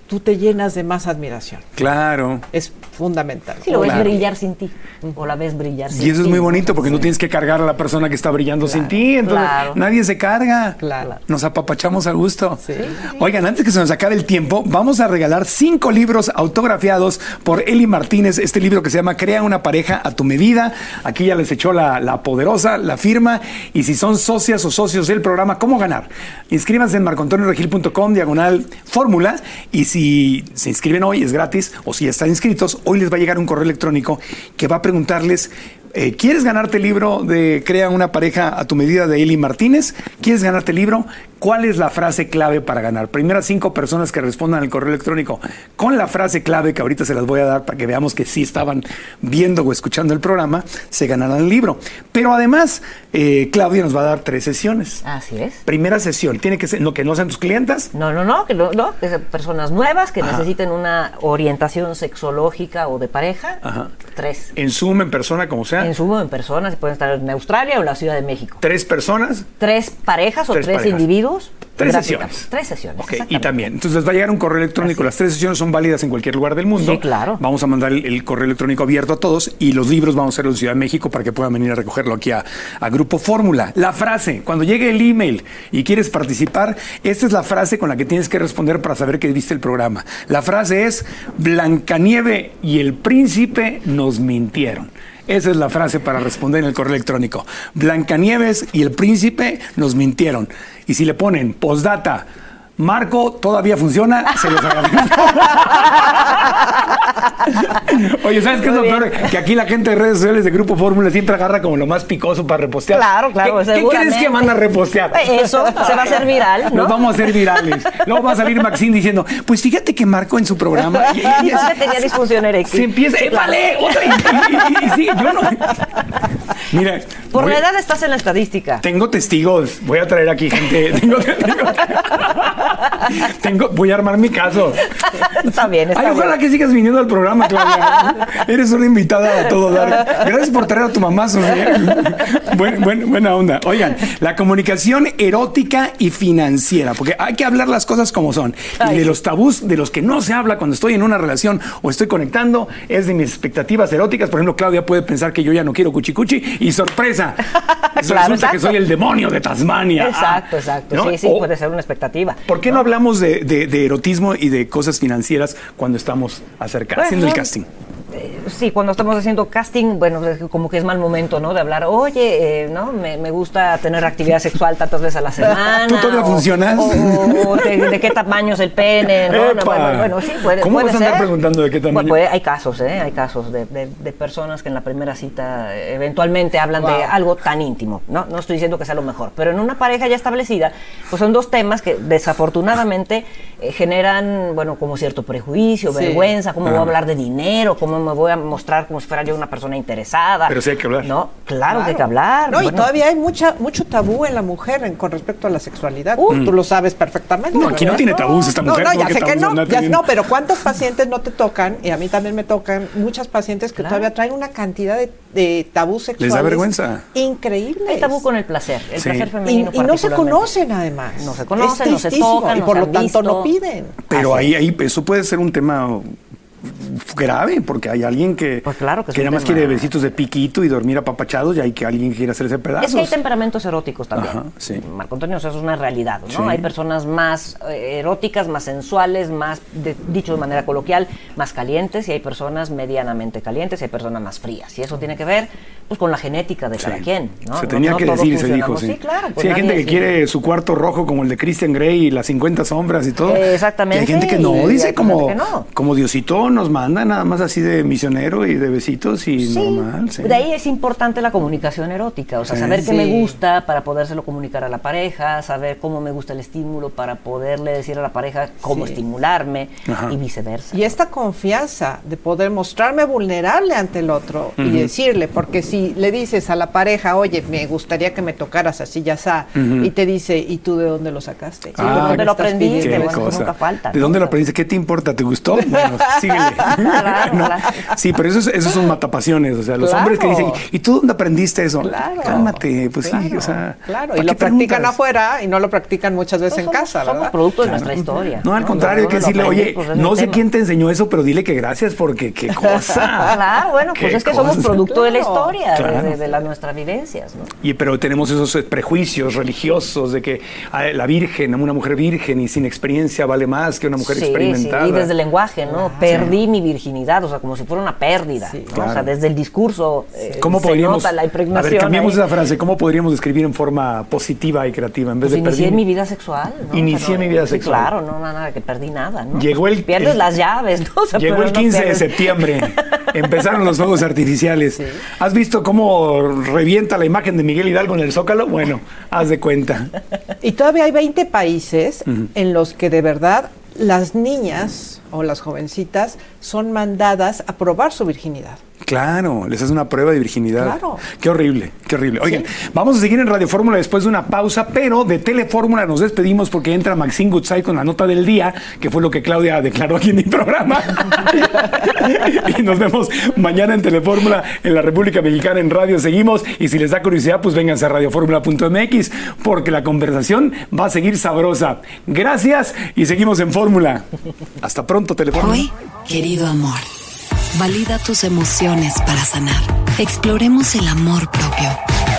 tú te llenas de más admiración. Claro. Es fundamental. Sí, lo ves Claro. brillar sin ti, o la ves brillar sin ti. Y eso es muy bonito porque no tienes que cargar a la persona que está brillando Claro, sin ti, entonces claro. nadie se carga. Claro. Nos apapachamos a gusto. Sí. Oigan, antes que se nos acabe el tiempo, vamos a regalar cinco libros autografiados por Eli Martínez. Este libro que se llama Crea una pareja a tu medida. Aquí ya les echó la, la poderosa, la firma. Y si son socias o socios del programa, ¿cómo ganar? Inscríbanse en marcoantonioregil.com, diagonal fórmula. Y si se inscriben hoy, es gratis. O si ya están inscritos, hoy les va a llegar un correo electrónico que va a preguntarles: Eh, ¿quieres ganarte el libro de Crea una pareja a tu medida de Eli Martínez? ¿Quieres ganarte el libro? ¿Cuál es la frase clave para ganar? Primeras cinco personas que respondan al correo electrónico con la frase clave, que ahorita se las voy a dar para que veamos que sí estaban viendo o escuchando el programa, se ganarán el libro. Pero además, eh, Claudia nos va a dar tres sesiones. Así es. Primera sesión, ¿tiene que ser no, que no sean tus clientas? No, no, no, que no, no, que sean personas nuevas que Ajá. necesiten una orientación sexológica o de pareja. Ajá. Tres. En Zoom, en persona, como sea. En Zoom o en persona, se pueden estar en Australia o en la Ciudad de México. ¿Tres personas? Tres parejas o Tres tres, parejas. individuos. Tres gratuitamente. sesiones. Tres sesiones. Ok, y también. Entonces les va a llegar un correo electrónico. Así. Las tres sesiones son válidas en cualquier lugar del mundo. Sí, claro. Vamos a mandar el, el correo electrónico abierto a todos y los libros vamos a hacerlos en Ciudad de México para que puedan venir a recogerlo aquí a, a Grupo Fórmula. La frase, cuando llegue el email y quieres participar, esta es la frase con la que tienes que responder para saber que viste el programa. La frase es: Blancanieve y el príncipe nos mintieron. Esa es la frase para responder en el correo electrónico. Blancanieves y el príncipe nos mintieron. Y si le ponen postdata, Marco todavía funciona, se los agradezco. Oye, ¿sabes qué es lo peor? Que aquí la gente de redes sociales de Grupo Fórmula siempre agarra como lo más picoso para repostear. Claro, claro, ¿Qué, ¿qué seguramente. crees que van a repostear? Eso, se va a hacer viral, ¿no? Nos vamos a hacer virales. Luego va a salir Maxine diciendo: pues fíjate que Marco en su programa... Y, y- y- No, que tenía disfunción eréctil. se empieza... ¡Épale! Otra, y, y- y- y sigue. Yo no... Mira... Por voy- la edad estás en la estadística. Tengo testigos. Voy a traer aquí gente. Tengo, tengo- tengo- voy a armar mi caso. Está bien, está Ay, ojalá bien. que sigas viniendo al programa, Claudia. Eres una invitada a todo dar. Gracias por traer a tu mamá, Sofía. Buen- buen- buena onda. Oigan, la comunicación erótica y financiera, porque hay que hablar las cosas como son. Y de los tabús de los que no se habla cuando estoy en una relación o estoy conectando, es de mis expectativas eróticas. Por ejemplo, Claudia puede pensar que yo ya no quiero cuchicuchi y sorpresa. Eso Claro, resulta que exacto. soy el demonio de Tasmania. Exacto, Ah, exacto. ¿no? Sí, sí, O- puede ser una expectativa. ¿Por qué no, hablamos de, de- de erotismo y de cosas financieras cuando estamos acerca, Bueno, haciendo el son- casting? Eh, sí, cuando estamos haciendo casting, bueno, es como que es mal momento, ¿no? De hablar, oye, eh, ¿no? Me, me gusta tener actividad sexual tantas veces a la semana. ¿Tú todavía o- funcionas? O, o de, de qué tamaño es el pene, ¿no? No, ¡Epa! bueno, bueno, sí, puede, ¿Cómo puede vas a andar ser. preguntando de qué tamaño? Bueno, puede- hay casos, ¿eh? Hay casos de, de- de personas que en la primera cita eh, eventualmente hablan de Wow. algo tan íntimo, ¿no? No estoy diciendo que sea lo mejor, pero en una pareja ya establecida, pues son dos temas que desafortunadamente eh, generan, bueno, como cierto prejuicio, Sí. vergüenza, cómo voy Ajá. a hablar de dinero, cómo me voy a mostrar como si fuera yo una persona interesada. Pero sí hay que hablar. No, claro, que hay que hablar. No, y Bueno, todavía hay mucha, mucho tabú en la mujer en- con respecto a la sexualidad. Uh. Tú lo sabes perfectamente. No, aquí no ¿verdad? tiene tabús esta No, mujer. no, ¿cómo ya que sé que tabús no. anda ya- teniendo? no, pero ¿cuántos pacientes no te tocan? Y a mí también me tocan muchas pacientes que Claro. todavía traen una cantidad de, de tabús sexuales. da vergüenza. Increíbles. hay tabú con el placer, el Sí. placer Y, femenino. y no se particularmente. conocen además. No se conocen, Es no se tristísimo, tocan, y no por se lo han tanto no visto. piden. Pero Así ahí, ahí eso puede ser un tema grave, porque hay alguien que, Pues claro que es que un nada más tema. quiere besitos de piquito y dormir apapachados, y hay que alguien que quiere hacerse pedazos. Es que hay temperamentos eróticos también. Ajá, sí. Marco Antonio, eso es una realidad, ¿no? Sí. Hay personas más eh, eróticas, más sensuales, más, de- dicho de manera coloquial, más calientes, y hay personas medianamente calientes, y hay personas más frías. Y eso tiene que ver, pues, con la genética de cada Sí. quien, ¿no? Se No- tenía no que todos decir y se dijo, funcionamos. sí. Sí, claro. pues Sí, hay gente nadie que es- quiere su cuarto rojo como el de Christian Grey y las cincuenta sombras y todo. Eh, exactamente, Y hay gente que no, y hay dice gente como, que no. como Diosito nos manda nada más así de misionero y de besitos y Sí, normal. Sí. de ahí es importante la comunicación erótica, o sea, Sí. saber qué Sí. me gusta para podérselo comunicar a la pareja, saber cómo me gusta el estímulo para poderle decir a la pareja cómo Sí. estimularme Ajá. y viceversa. Y esta confianza de poder mostrarme vulnerable ante el otro y decirle, porque si le dices a la pareja, oye, me gustaría que me tocaras así, ya está, y te dice, ¿y tú de dónde lo sacaste? Ah, ¿de dónde ¿me lo estás aprendiste? pidiendo? Qué bueno, cosa. nunca falta, ¿De ¿no? dónde lo aprendiste? ¿Qué te importa? ¿Te gustó? Bueno, sigue duele. Claro, ¿no? claro. Sí, pero eso, es, eso son matapasiones. O sea, los Claro. hombres que dicen, ¿y tú dónde aprendiste eso? Claro. Cálmate, pues Claro, sí, o sea. Claro, ¿para y lo qué practican preguntas? afuera y no lo practican muchas veces No, en somos, casa, somos ¿verdad? producto de Claro. nuestra historia. No, al contrario, hay que Lo decirle, aprendí, oye, pues, es no mi sé tema. quién te enseñó eso, pero dile que gracias porque qué cosa. Claro, bueno, pues Qué es que somos cosa. producto de la Claro. historia, de- Claro. de, de las nuestras vivencias, ¿no? Y pero tenemos esos eh, prejuicios religiosos de que ah, la virgen, una mujer virgen y sin experiencia vale más que una mujer Sí, experimentada. sí, y desde el lenguaje, ¿no? Perdí mi virginidad, o sea, como si fuera una pérdida, ¿no? claro. O sea, desde el discurso eh, ¿Cómo se podríamos, nota la a impregnación. ver, cambiemos ahí. esa frase, ¿cómo podríamos describir en forma positiva y creativa en vez Pues de inicié perdí? mi vida sexual, ¿no? Inicié no, mi vida sí, sexual. Claro, no, nada, que perdí nada, ¿no? Llegó el- Pierdes el- las llaves, ¿no? O sea, Llegó pero el no quince de pierdes- septiembre, empezaron los fuegos artificiales. ¿Has visto cómo revienta la imagen de Miguel Hidalgo en el Zócalo? Bueno, haz de cuenta. Y todavía hay veinte países en los que de verdad las niñas o las jovencitas son mandadas a probar su virginidad. Claro, les hace una prueba de virginidad. Claro. Qué horrible, qué horrible. Oigan, vamos a seguir en Radio Fórmula después de una pausa, pero de Telefórmula nos despedimos porque entra Maxine Goodside con la nota del día, que fue lo que Claudia declaró aquí en mi programa. Y nos vemos mañana en Telefórmula, en la República Mexicana, en radio. Seguimos, y si les da curiosidad, pues vénganse a radioformula punto m x, porque la conversación va a seguir sabrosa. Gracias, y seguimos en Fórmula. Hasta pronto, Telefórmula. Hoy, querido amor, valida tus emociones para sanar. Exploremos el amor propio.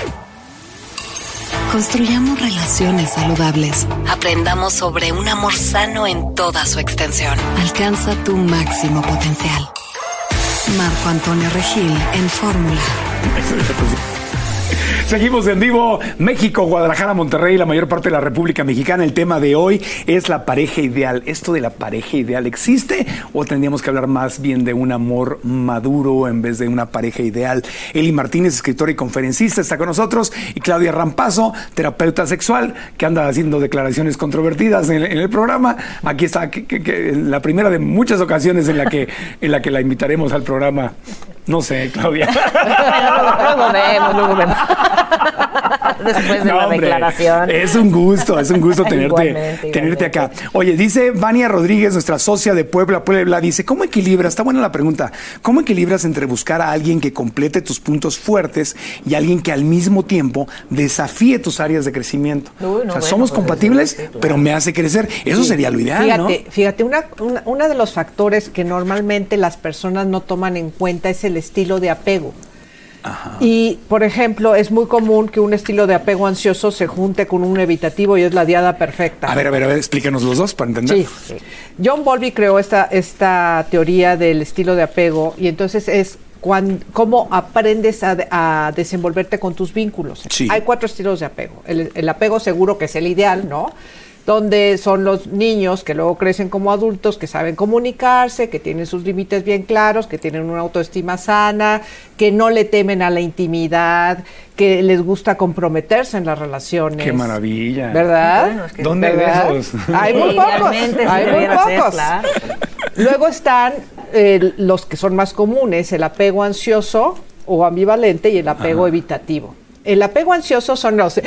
Construyamos relaciones saludables. Aprendamos sobre un amor sano en toda su extensión. Alcanza tu máximo potencial. Marco Antonio Regil en Fórmula. Seguimos en vivo, México, Guadalajara, Monterrey, la mayor parte de la República Mexicana. El tema de hoy es la pareja ideal. ¿Esto de la pareja ideal existe o tendríamos que hablar más bien de un amor maduro en vez de una pareja ideal? Eli Martínez, escritora y conferencista, está con nosotros, y Claudia Rampazo, terapeuta sexual, que anda haciendo declaraciones controvertidas en el, en el programa. Aquí está, que, que, que la primera de muchas ocasiones en la que, en la que la invitaremos al programa. No sé, Claudia. Luego vemos, luego vemos. Después de No, la hombre, declaración. es un gusto, es un gusto tenerte, Igualmente, tenerte igualmente. acá. Oye, dice Vania Rodríguez, nuestra socia de Puebla, Puebla, dice, ¿cómo equilibras? Está buena la pregunta. ¿Cómo equilibras entre buscar a alguien que complete tus puntos fuertes y alguien que al mismo tiempo desafíe tus áreas de crecimiento? Uy, no, o sea, bueno, somos pues, compatibles, sí, sí, claro. pero me hace crecer. Eso Sí. sería lo ideal, Fíjate, ¿no? fíjate, una, una, una de los factores que normalmente las personas no toman en cuenta es el estilo de apego. Ajá. Y, por ejemplo, es muy común que un estilo de apego ansioso se junte con un evitativo y es la diada perfecta. A ver, a ver, a ver, explícanos los dos para entender. Sí. John Bowlby creó esta, esta teoría del estilo de apego, y entonces es cuan- cómo aprendes a, de- a desenvolverte con tus vínculos. Sí. Hay cuatro estilos de apego. El, el apego seguro, que es el ideal, ¿no? Donde son los niños que luego crecen como adultos, que saben comunicarse, que tienen sus límites bien claros, que tienen una autoestima sana, que no le temen a la intimidad, que les gusta comprometerse en las relaciones. Qué maravilla. ¿Verdad? Bueno, es que- ¿Dónde hay de ¿Verdad? esos? Hay muy pocos. Idealmente, sí Hay muy debiera ser, pocos. claro. Luego están eh, los que son más comunes, el apego ansioso o ambivalente y el apego evitativo. El apego ansioso son los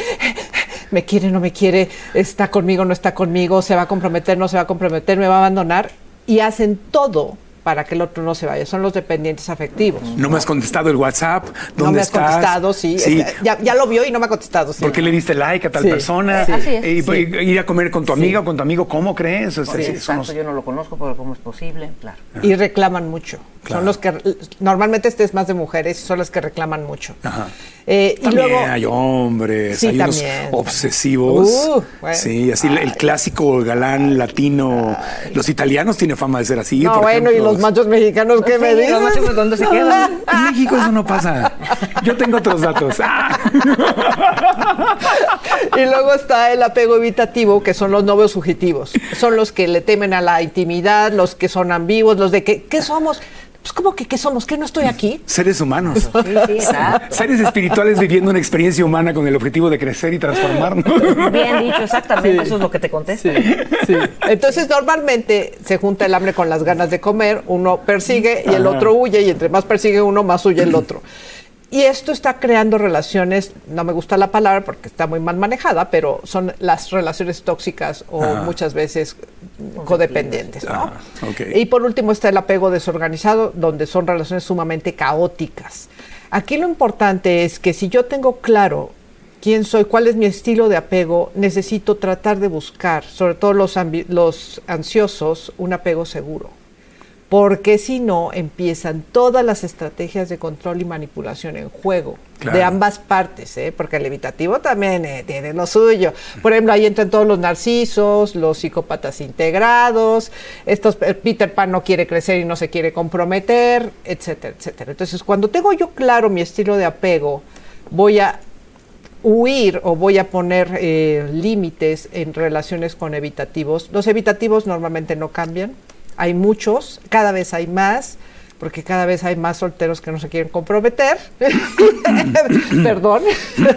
me quiere, no me quiere, está conmigo, no está conmigo, se va a comprometer, no se va a comprometer, me va a abandonar, y hacen todo para que el otro no se vaya. Son los dependientes afectivos. No me has contestado el WhatsApp. ¿Dónde No me has estás? contestado, sí. Sí. Este, ya, ya lo vio y no me ha contestado. Sí. ¿Por qué le diste like a tal Sí. persona? Sí. Así es. Y- Sí. y- Ir a comer con tu amiga o con tu amigo, ¿cómo crees? O sea, Sí, sí, son exacto, los- yo no lo conozco, pero ¿cómo es posible? Claro. Y reclaman mucho. Claro. Son los que normalmente este es más de mujeres, son las que reclaman mucho. Ajá. Eh, y También luego hay hombres, Sí, hay unos también. obsesivos. Uh, bueno. Sí, así el- el clásico galán latino. Los italianos tienen fama de ser así. no, por bueno, ejemplo. y los machos mexicanos, ¿qué Sí, me los dicen? machos, ¿dónde se quedan? En México eso no pasa. Yo tengo otros datos. Ah. Y luego está el apego evitativo, que son los novios fugitivos. Son los que le temen a la intimidad, los que son ambiguos, los de que, ¿qué somos? Pues, ¿cómo que qué somos? ¿Que no estoy aquí? Seres humanos. Sí, sí, exacto. Seres espirituales viviendo una experiencia humana con el objetivo de crecer y transformarnos. Bien dicho, exactamente, eso es lo que te contesta. Sí. Entonces, normalmente se junta el hambre con las ganas de comer, uno persigue y el Ajá. otro huye, y entre más persigue uno, más huye el otro. Y esto está creando relaciones, no me gusta la palabra porque está muy mal manejada, pero son las relaciones tóxicas o Ajá. muchas veces codependientes, ¿no? Ajá, okay. Y por último está el apego desorganizado, donde son relaciones sumamente caóticas. Aquí lo importante es que si yo tengo claro quién soy, cuál es mi estilo de apego, necesito tratar de buscar, sobre todo los, ambi- los ansiosos, un apego seguro. Porque si no, empiezan todas las estrategias de control y manipulación en juego, claro. de ambas partes, ¿eh? Porque el evitativo también eh, tiene lo suyo. Por ejemplo, ahí entran todos los narcisos, los psicópatas integrados, estos, Peter Pan no quiere crecer y no se quiere comprometer, etcétera, etcétera. Entonces, cuando tengo yo claro mi estilo de apego, voy a huir o voy a poner eh, límites en relaciones con evitativos. Los evitativos normalmente no cambian. Hay muchos, cada vez hay más, porque cada vez hay más solteros que no se quieren comprometer. Perdón.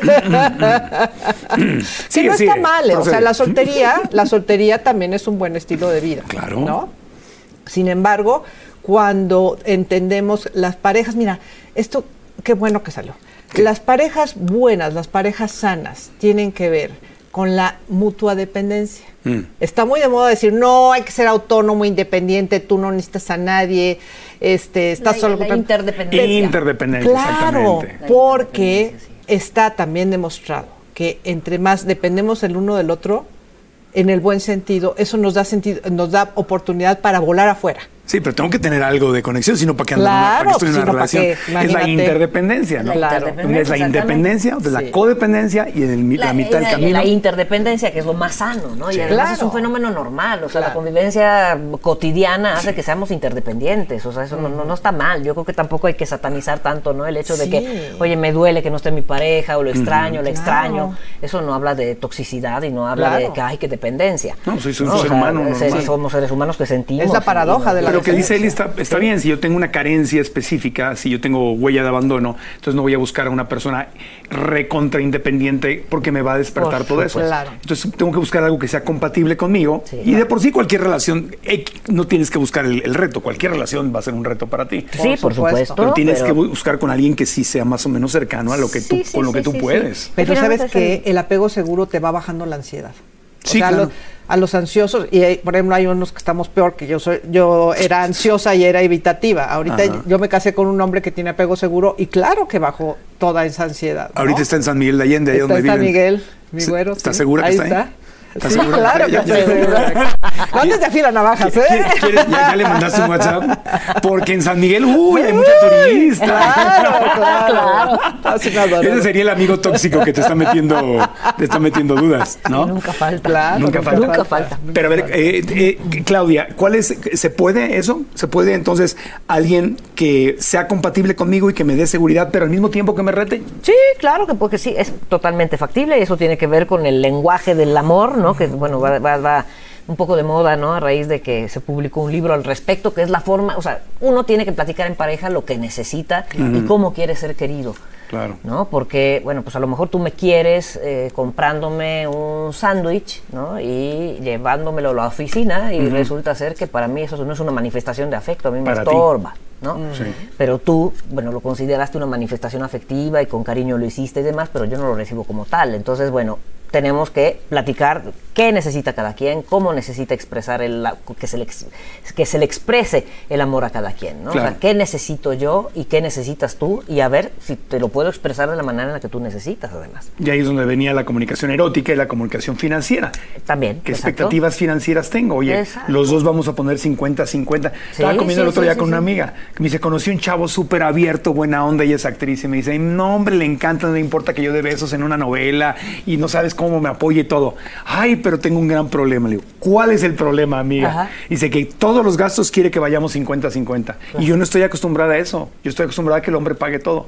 Sí, que no sí, está mal, procede. O sea, la soltería, la soltería también es un buen estilo de vida. Claro. ¿No? Sin embargo, cuando entendemos las parejas, mira, esto, qué bueno que salió. ¿Qué? Las parejas buenas, las parejas sanas, tienen que ver con la mutua dependencia. Mm. Está muy de moda decir, no, hay que ser autónomo, independiente, tú no necesitas a nadie, este, estás la, solo... La interdependencia. Interdependencia, claro, exactamente. porque sí. está también demostrado que entre más dependemos el uno del otro, en el buen sentido, eso nos da sentido, nos da oportunidad para volar afuera. Sí, pero tengo que tener algo de conexión, sino para que, ande claro, una, para que estoy en una sino relación. Que, es la interdependencia, ¿no? La claro. interdependencia, es la independencia, de la sí. codependencia y en el, la, la mitad del camino. La interdependencia, que es lo más sano, ¿no? Sí. Y además claro. es un fenómeno normal, o sea, claro. la convivencia cotidiana hace sí. que seamos interdependientes, o sea, eso mm. no, no, no está mal. Yo creo que tampoco hay que satanizar tanto, ¿no? El hecho de sí. que, oye, me duele que no esté mi pareja, o lo extraño, mm. lo extraño. Claro. Eso no habla de toxicidad y no habla claro. de que, ay, qué dependencia. No, soy un ¿no? ser o sea, humano. Se, somos seres humanos que sentimos. Es la paradoja y, de la Pero que dice él está Está sí. bien, si yo tengo una carencia específica, si yo tengo huella de abandono, entonces no voy a buscar a una persona recontra independiente porque me va a despertar por todo eso. Claro. Entonces tengo que buscar algo que sea compatible conmigo sí, y claro. de por sí cualquier relación, eh, no tienes que buscar el, el reto, cualquier relación va a ser un reto para ti. Sí, por, por supuesto. Pero tienes pero... que buscar con alguien que sí sea más o menos cercano a lo que tú, sí, sí, con lo sí, que tú sí, puedes. Sí. Pero sabes que el apego seguro te va bajando la ansiedad. O sí, sea, claro. a, los, a los ansiosos, y hay, por ejemplo hay unos que estamos peor, que yo soy, yo era ansiosa y era evitativa. Ahorita Ajá. yo me casé con un hombre que tiene apego seguro y claro que bajó toda esa ansiedad, ¿no? Ahorita está en San Miguel de Allende, ahí donde viven. Está en San Miguel, mi güero. ¿Estás sí. segura que ahí está ahí? Está. ¿Estás sí, segura? claro ya, que ya, estoy segura. ¿Dónde te afila navajas, eh? ¿Quieres, ya, ya le mandaste un WhatsApp? Porque en San Miguel, uy, hay mucha turista. Claro, claro. claro. Ese sería el amigo tóxico que te está metiendo, te está metiendo dudas, ¿no? Nunca falta. Claro, nunca, nunca falta. Nunca falta. Pero a ver, eh, eh, Claudia, ¿cuál es, ¿se puede eso? ¿Se puede entonces alguien que sea compatible conmigo y que me dé seguridad, pero al mismo tiempo que me rete? Sí, claro que porque sí, es totalmente factible y eso tiene que ver con el lenguaje del amor, ¿no? Que, bueno, va, va, va un poco de moda, ¿no? A raíz de que se publicó un libro al respecto, que es la forma, o sea, uno tiene que platicar en pareja lo que necesita uh-huh. y cómo quiere ser querido. Claro. ¿No? Porque, bueno, pues a lo mejor tú me quieres eh, comprándome un sándwich, ¿no? Y llevándomelo a la oficina y uh-huh. resulta ser que para mí eso no es una manifestación de afecto, a mí me para estorba. Ti. ¿No? Sí. Pero tú, bueno, lo consideraste una manifestación afectiva y con cariño lo hiciste y demás, pero yo no lo recibo como tal. Entonces, bueno, tenemos que platicar qué necesita cada quien, cómo necesita expresar el, que se le, que se le exprese el amor a cada quien, ¿no? Claro. O sea, qué necesito yo y qué necesitas tú y a ver si te lo puedo expresar de la manera en la que tú necesitas, además. Y ahí es donde venía la comunicación erótica y la comunicación financiera. También. ¿Qué exacto. expectativas financieras tengo? Oye, exacto. los dos vamos a poner cincuenta cincuenta. Sí, Estaba comiendo sí, el otro sí, día sí, con sí. una amiga que me dice, conocí un chavo súper abierto, buena onda, y es actriz, y me dice, no, hombre, le encanta, no le importa que yo dé besos en una novela y no sabes cómo me apoye y todo. Ay, pero tengo un gran problema. Le digo, ¿cuál es el problema, amiga? Ajá. Dice que todos los gastos quiere que vayamos cincuenta cincuenta. Claro. Y yo no estoy acostumbrada a eso. Yo estoy acostumbrada a que el hombre pague todo.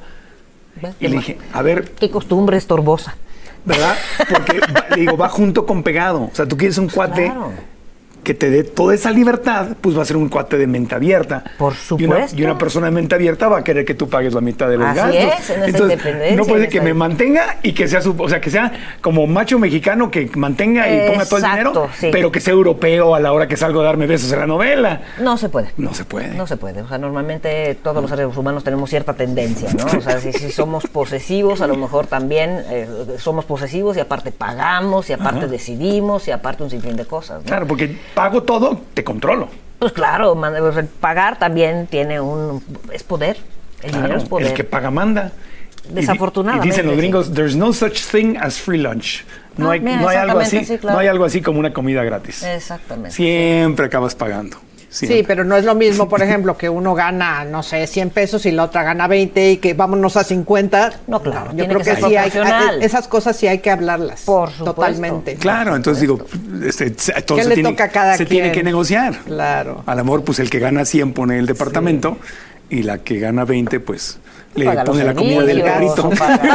Y le dije, a ver... ¿Qué costumbre estorbosa? ¿Verdad? Porque, le digo, va junto con pegado. O sea, tú quieres un cuate... Claro. que te dé toda esa libertad, pues va a ser un cuate de mente abierta. Por supuesto. Y una, y una persona de mente abierta va a querer que tú pagues la mitad de los Así gastos. es, en esa Entonces, independencia, no puede en que esa- me mantenga y que sea su, o sea, que sea como macho mexicano que mantenga y ponga todo el Exacto, dinero, sí. pero que sea europeo a la hora que salgo a darme besos en la novela. No se puede. No se puede. No se puede. O sea, normalmente todos los seres humanos tenemos cierta tendencia, ¿no? O sea, si, si somos posesivos, a lo mejor también eh, somos posesivos y aparte pagamos y aparte Ajá. decidimos y aparte un sinfín de cosas, ¿no? Claro, porque pago todo, te controlo. Pues claro, man- pues, el pagar también tiene un... es poder. El Claro, dinero es poder. el que paga manda. Desafortunadamente, Y dicen los sí. gringos, there's no such thing as free lunch. No, Ah, hay, mira, no hay algo así, exactamente, sí, claro. no hay algo así como una comida gratis. Exactamente. Siempre acabas pagando. Sí, pero no es lo mismo, por ejemplo, que uno gana, no sé, cien pesos y la otra gana veinte y que vámonos a cincuenta. No, claro. Yo tiene creo que que, ser sí hay, proporcional. esas cosas sí hay que hablarlas. Por supuesto. Totalmente. Claro, entonces digo, este, se- todo ¿Qué se, le tiene, toca a cada se quien? tiene que negociar. Claro. A lo mejor, pues el que gana cien pone el departamento y la que gana veinte, pues le Paga los pone la comida del servicios, perrito. o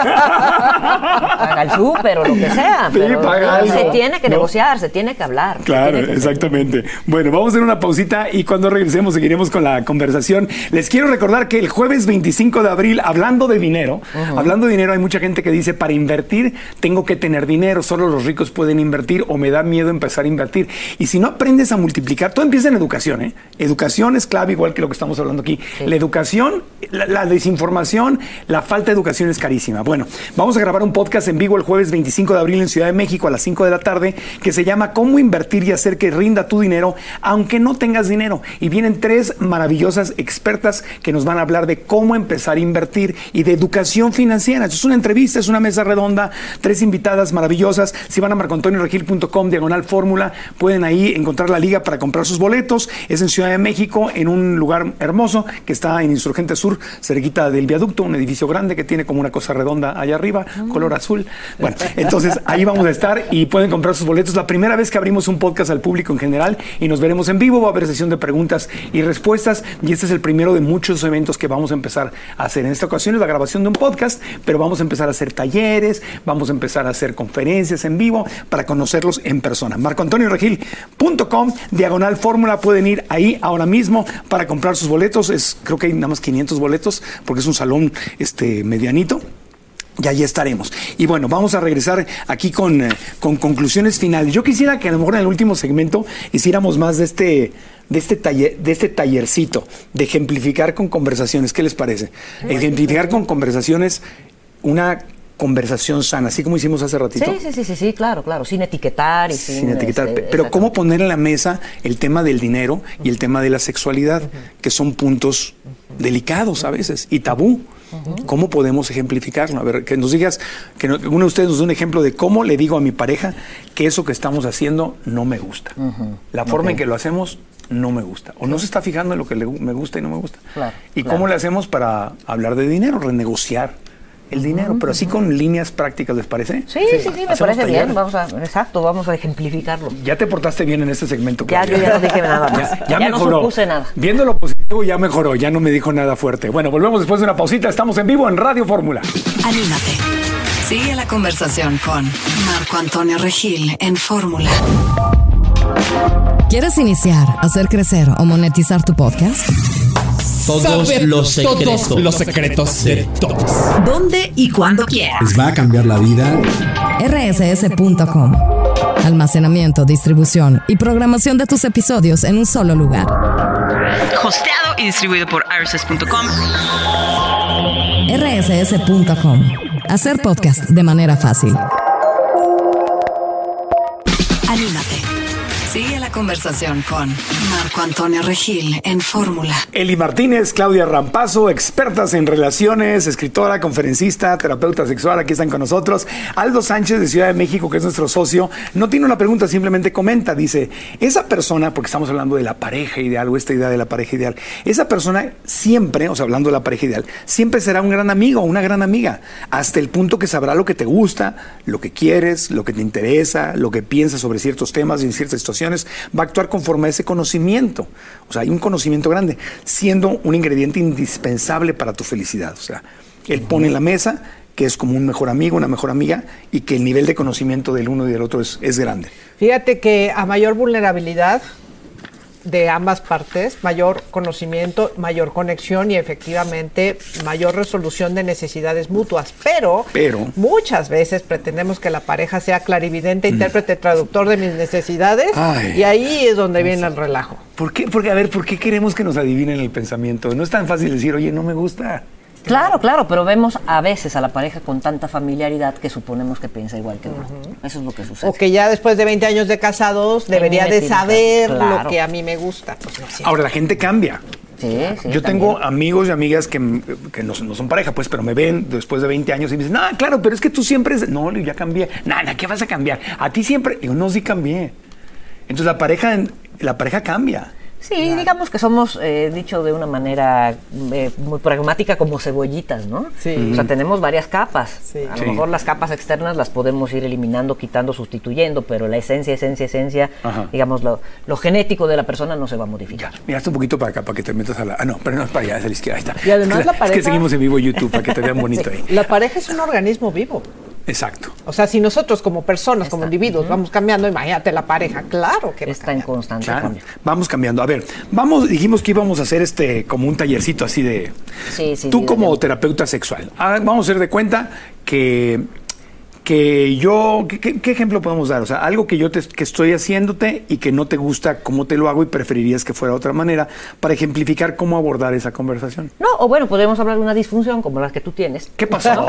paga, paga el súper o lo que sea. Sí, pero paga algo. se tiene que No. negociar, se tiene que hablar. se Claro, tiene que- exactamente. Bueno, vamos a hacer una pausita y cuando regresemos seguiremos con la conversación. Les quiero recordar que el jueves veinticinco de abril, hablando de dinero, Ujú. hablando de dinero, hay mucha gente que dice, para invertir tengo que tener dinero, solo los ricos pueden invertir o me da miedo empezar a invertir. Y si no aprendes a multiplicar, todo empieza en educación, ¿eh? Educación es clave, igual que lo que estamos hablando aquí. Sí. La educación, la, la desinformación, la falta de educación es carísima. Bueno, vamos a grabar un podcast en vivo el jueves veinticinco de abril en Ciudad de México a las cinco de la tarde que se llama Cómo invertir y hacer que rinda tu dinero aunque no tengas dinero. Y vienen tres maravillosas expertas que nos van a hablar de cómo empezar a invertir y de educación financiera. Es una entrevista, es una mesa redonda, tres invitadas maravillosas. Si van a marco antonio regil punto com diagonal fórmula, pueden ahí encontrar la liga para comprar sus boletos. Es en Ciudad de México, en un lugar hermoso que está en Insurgente Sur, cerquita del viaducto, un edificio grande que tiene como una cosa redonda allá arriba, color azul. Bueno, entonces ahí vamos a estar y pueden comprar sus boletos. La primera vez que abrimos un podcast al público en general y nos veremos en vivo, va a haber sesión de preguntas y respuestas y este es el primero de muchos eventos que vamos a empezar a hacer. En esta ocasión es la grabación de un podcast, pero vamos a empezar a hacer talleres, vamos a empezar a hacer conferencias en vivo para conocerlos en persona. marco antonio regil punto com diagonal fórmula, pueden ir ahí ahora mismo para comprar sus boletos. Es, creo que hay nada más quinientos boletos porque es un salón este medianito. Y ahí estaremos. Y bueno, vamos a regresar aquí con, eh, con conclusiones finales. Yo quisiera que a lo mejor en el último segmento hiciéramos más de este, de este taller, de este tallercito, de ejemplificar con conversaciones. ¿Qué les parece? Ejemplificar con conversaciones una conversación sana, así como hicimos hace ratito. Sí, sí, sí, sí, sí, claro, claro, sin etiquetar y sin, Sin etiquetar. este, Pero cómo poner en la mesa el tema del dinero y el tema de la sexualidad, que son puntos delicados a veces y tabú. ¿Cómo podemos ejemplificarlo? A ver, que nos digas, que no- uno de ustedes nos dé un ejemplo de cómo le digo a mi pareja que eso que estamos haciendo no me gusta. La forma Ok. en que lo hacemos no me gusta. O no se está fijando en lo que le, me gusta y no me gusta. Claro, ¿Y claro. cómo le hacemos para hablar de dinero? Renegociar el dinero, pero así con líneas prácticas, ¿les parece? Sí, sí, sí, me Hacemos parece taller. bien. Vamos a, exacto, vamos a ejemplificarlo. Ya te portaste bien en este segmento, Ya, Claudia. yo ya no dije nada más. Ya, ya Ya no mejoró. supuse nada. Viendo lo positivo ya mejoró, ya no me dijo nada fuerte. Bueno, volvemos después de una pausita. Estamos en vivo en Radio Fórmula. Anímate. Sigue la conversación con Marco Antonio Regil en Fórmula. ¿Quieres iniciar, hacer crecer o monetizar tu podcast? Todos Saber los secretos. todos los secretos de todos. ¿Dónde y cuándo quieras? Les va a cambiar la vida. R S S punto com. Almacenamiento, distribución y programación de tus episodios en un solo lugar. Hosteado y distribuido por R S S punto com. R S S punto com. Hacer podcast de manera fácil. Anímate. Sigue la conversación con Marco Antonio Regil en Fórmula. Eli Martínez, Claudia Rampazo, expertas en relaciones, escritora, conferencista, terapeuta sexual, aquí están con nosotros. Aldo Sánchez de Ciudad de México, que es nuestro socio, no tiene una pregunta, simplemente comenta, dice, esa persona, porque estamos hablando de la pareja ideal o esta idea de la pareja ideal, esa persona siempre, o sea, hablando de la pareja ideal, siempre será un gran amigo o una gran amiga, hasta el punto que sabrá lo que te gusta, lo que quieres, lo que te interesa, lo que piensas sobre ciertos temas y en ciertas situaciones, va a actuar conforme a ese conocimiento. O sea, hay un conocimiento grande, siendo un ingrediente indispensable para tu felicidad. O sea, él pone en la mesa que es como un mejor amigo, una mejor amiga, y que el nivel de conocimiento del uno y del otro es, es grande. Fíjate que a mayor vulnerabilidad de ambas partes, mayor conocimiento, mayor conexión y efectivamente mayor resolución de necesidades mutuas. Pero, Pero muchas veces pretendemos que la pareja sea clarividente, mm. intérprete, traductor de mis necesidades. Ay, y ahí es donde viene el relajo. ¿Por qué? Porque, a ver, ¿por qué queremos que nos adivinen el pensamiento? No es tan fácil decir, oye, no me gusta. Claro, claro, pero vemos a veces a la pareja con tanta familiaridad que suponemos que piensa igual que uno. Uh-huh. Eso es lo que sucede. O que ya después de veinte años de casados debería de saber claro. lo que a mí me gusta. Pues no, sí. Ahora, la gente cambia. Sí, sí, Yo tengo también. amigos y amigas que, que no, no son pareja, pues, pero me ven después de veinte años y me dicen, no, claro, pero es que tú siempre... Es... No, ya cambié. Nada, ¿qué vas a cambiar? A ti siempre... Yo no, sí cambié. Entonces la pareja, la pareja cambia. Sí, claro. digamos que somos, eh, dicho de una manera eh, muy pragmática, como cebollitas, ¿no? Sí. O sea, tenemos varias capas. Sí. A sí. lo mejor las capas externas las podemos ir eliminando, quitando, sustituyendo, pero la esencia, esencia, esencia, Ajá. digamos, lo, lo genético de la persona no se va a modificar. Miraste un poquito para acá, para que te metas a la... Ah, no, pero no es para allá, es a la izquierda, ahí está. Y además es la, la pareja... Es que seguimos en vivo YouTube, para que te vean bonito sí. ahí. La pareja es un organismo vivo. Exacto. O sea, si nosotros como personas, Está. como individuos, uh-huh. vamos cambiando, imagínate la pareja, claro que está en constante claro. cambio. Vamos cambiando. A ver, vamos, dijimos que íbamos a hacer este como un tallercito así de... Sí, sí. Tú sí, como de... terapeuta sexual, ah, vamos a hacer de cuenta que... que yo, ¿qué, qué ejemplo podemos dar? O sea, algo que yo te, que estoy haciéndote y que no te gusta cómo te lo hago y preferirías que fuera de otra manera, para ejemplificar cómo abordar esa conversación. No, o bueno, podemos hablar de una disfunción como la que tú tienes. ¿Qué pasó?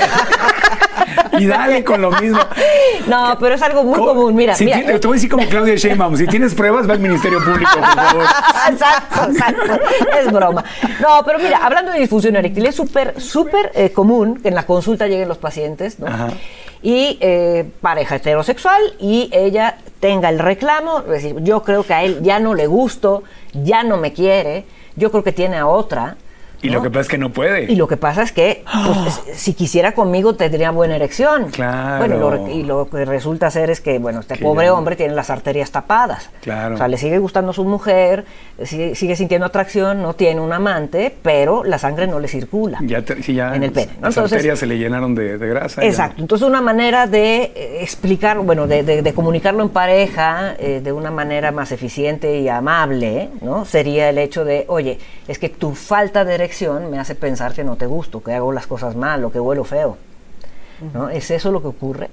Y dale con lo mismo. No, pero es algo muy Co- común. Mira, si mira. Tiene, te voy a decir como Claudia Sheinbaum, si tienes pruebas, va al Ministerio Público, por favor. Exacto, exacto. Es broma. No, pero mira, hablando de disfunción eréctil, es súper, súper eh, común que en la consulta lleguen los pacientes, ¿no? Ajá. Y eh, pareja heterosexual y ella tenga el reclamo, es decir, yo creo que a él ya no le gusto, ya no me quiere, yo creo que tiene a otra. Y ¿no? lo que pasa es que no puede. Y lo que pasa es que, pues, si quisiera conmigo, tendría buena erección. Claro. Bueno, lo, y lo que resulta ser es que, bueno, este pobre ya. hombre tiene las arterias tapadas. Claro. O sea, le sigue gustando su mujer, sigue, sigue sintiendo atracción, no tiene un amante, pero la sangre no le circula Ya, te, sí, ya en el pene. ¿no? Las Entonces, arterias se le llenaron de, de grasa. exacto. Ya. Entonces, una manera de eh, explicar, bueno, de, de, de comunicarlo en pareja eh, de una manera más eficiente y amable, ¿no? Sería el hecho de, oye, es que tu falta de erección me hace pensar que no te gusto, que hago las cosas mal o que huelo feo, ¿no? ¿Es eso lo que ocurre?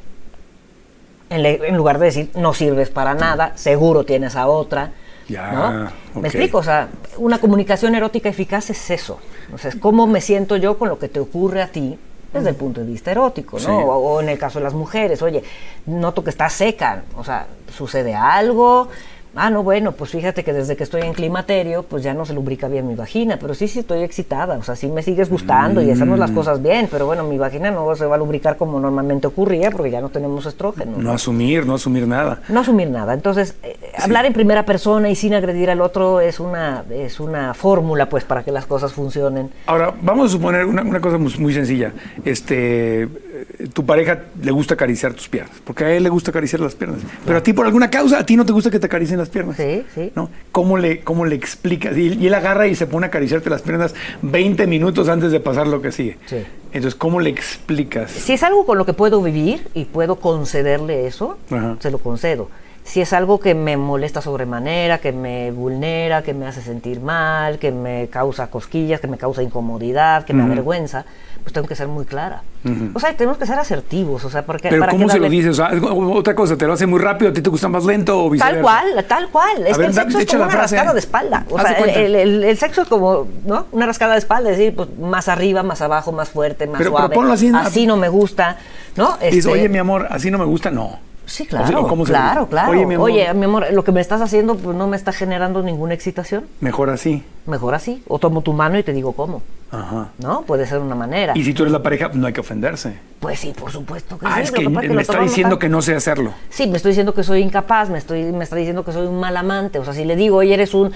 En, le, en lugar de decir, no sirves para nada, seguro tienes a otra, Ya, ¿no? okay. ¿Me explico? O sea, una comunicación erótica eficaz es eso. O sea, es cómo me siento yo con lo que te ocurre a ti desde el punto de vista erótico, ¿no? Sí. O, o en el caso de las mujeres, oye, noto que estás seca, o sea, sucede algo... Ah, no, bueno, pues fíjate que desde que estoy en climaterio, pues ya no se lubrica bien mi vagina, pero sí, sí estoy excitada, o sea, sí me sigues gustando mm. y hacemos las cosas bien, pero bueno, mi vagina no se va a lubricar como normalmente ocurría porque ya no tenemos estrógeno. No, no asumir, no asumir nada. No asumir nada. Entonces, eh, sí. hablar en primera persona y sin agredir al otro es una, es una fórmula, pues, para que las cosas funcionen. Ahora, vamos a suponer una, una cosa muy, muy sencilla. Este, tu pareja le gusta acariciar tus piernas, porque a él le gusta acariciar las piernas, pero a ti por alguna causa, a ti no te gusta que te acaricien las piernas. Sí, sí. ¿No? ¿Cómo le, cómo le explicas? Y, y él agarra y se pone a acariciarte las piernas veinte minutos antes de pasar lo que sigue. Sí. Entonces, ¿cómo le explicas? Si es algo con lo que puedo vivir y puedo concederle eso, Ajá. se lo concedo. Si es algo que me molesta sobremanera, que me vulnera, que me hace sentir mal, que me causa cosquillas, que me causa incomodidad, que uh-huh. me avergüenza, pues tengo que ser muy clara. Uh-huh. O sea, tenemos que ser asertivos, o sea, porque... Pero para ¿cómo que se darle... lo dices? O sea, otra cosa, ¿te lo hace muy rápido, a ti te gusta más lento o viceversa? Tal cual, tal cual. Es a que ver, el sexo es como una frase. rascada de espalda. O sea, el, el, el sexo es como, ¿no? Una rascada de espalda, es decir, pues más arriba, más abajo, más fuerte, más pero, suave. Pero ponlo así, así no me gusta, ¿no? Este... Dices, oye, mi amor, así no me gusta, no. Sí, claro, ¿cómo claro, claro. Oye mi, Oye, mi amor, lo que me estás haciendo pues no me está generando ninguna excitación. Mejor así. Mejor así. O tomo tu mano y te digo cómo. Ajá. ¿No? Puede ser una manera. Y si tú eres la pareja, no hay que ofenderse. Pues sí, por supuesto que ah, sí. es que, que me que está diciendo tan... que no sé hacerlo. Sí, me estoy diciendo que soy incapaz, me, estoy, me está diciendo que soy un mal amante. O sea, si le digo, oye, eres un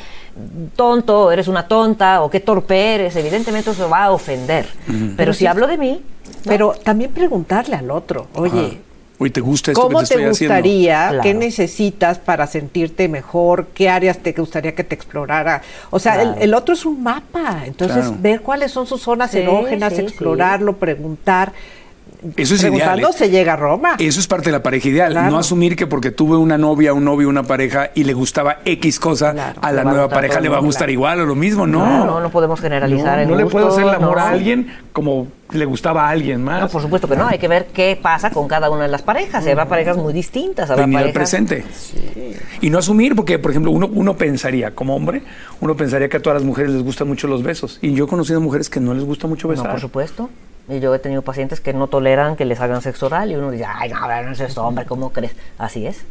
tonto, eres una tonta, o qué torpe eres, evidentemente eso va a ofender. Uh-huh. Pero, Pero si sí, hablo de mí... ¿no? Pero también preguntarle al otro, oye... Ajá. Uy, ¿te gusta esto ¿Cómo que te, te estoy gustaría? Haciendo? ¿Qué claro. necesitas para sentirte mejor? ¿Qué áreas te gustaría que te explorara? O sea, claro. el, el otro es un mapa. Entonces, claro. ver cuáles son sus zonas sí, erógenas, sí, explorarlo, sí. preguntar. Eso es preguntando ideal, ¿eh? se llega a Roma. Eso es parte de la pareja ideal. Claro. No asumir que porque tuve una novia, un novio, una pareja y le gustaba X cosa, Claro, a la le va a nueva gustar pareja todo, le va a gustar claro. igual o lo mismo. No, No, no, no podemos generalizar No, el no le puedo gusto, hacer el amor no. a alguien como le gustaba a alguien más. No, por supuesto que no. Hay que ver qué pasa con cada una de las parejas. Habrá parejas muy distintas. Habrá Venir al parejas... presente. Y no asumir, porque, por ejemplo, uno, uno pensaría, como hombre, uno pensaría que a todas las mujeres les gustan mucho los besos. Y yo he conocido mujeres que no les gusta mucho besar. No, por supuesto. Y yo he tenido pacientes que no toleran que les hagan sexo oral y uno dice, ay, no, no es esto, hombre, ¿cómo crees? Así es.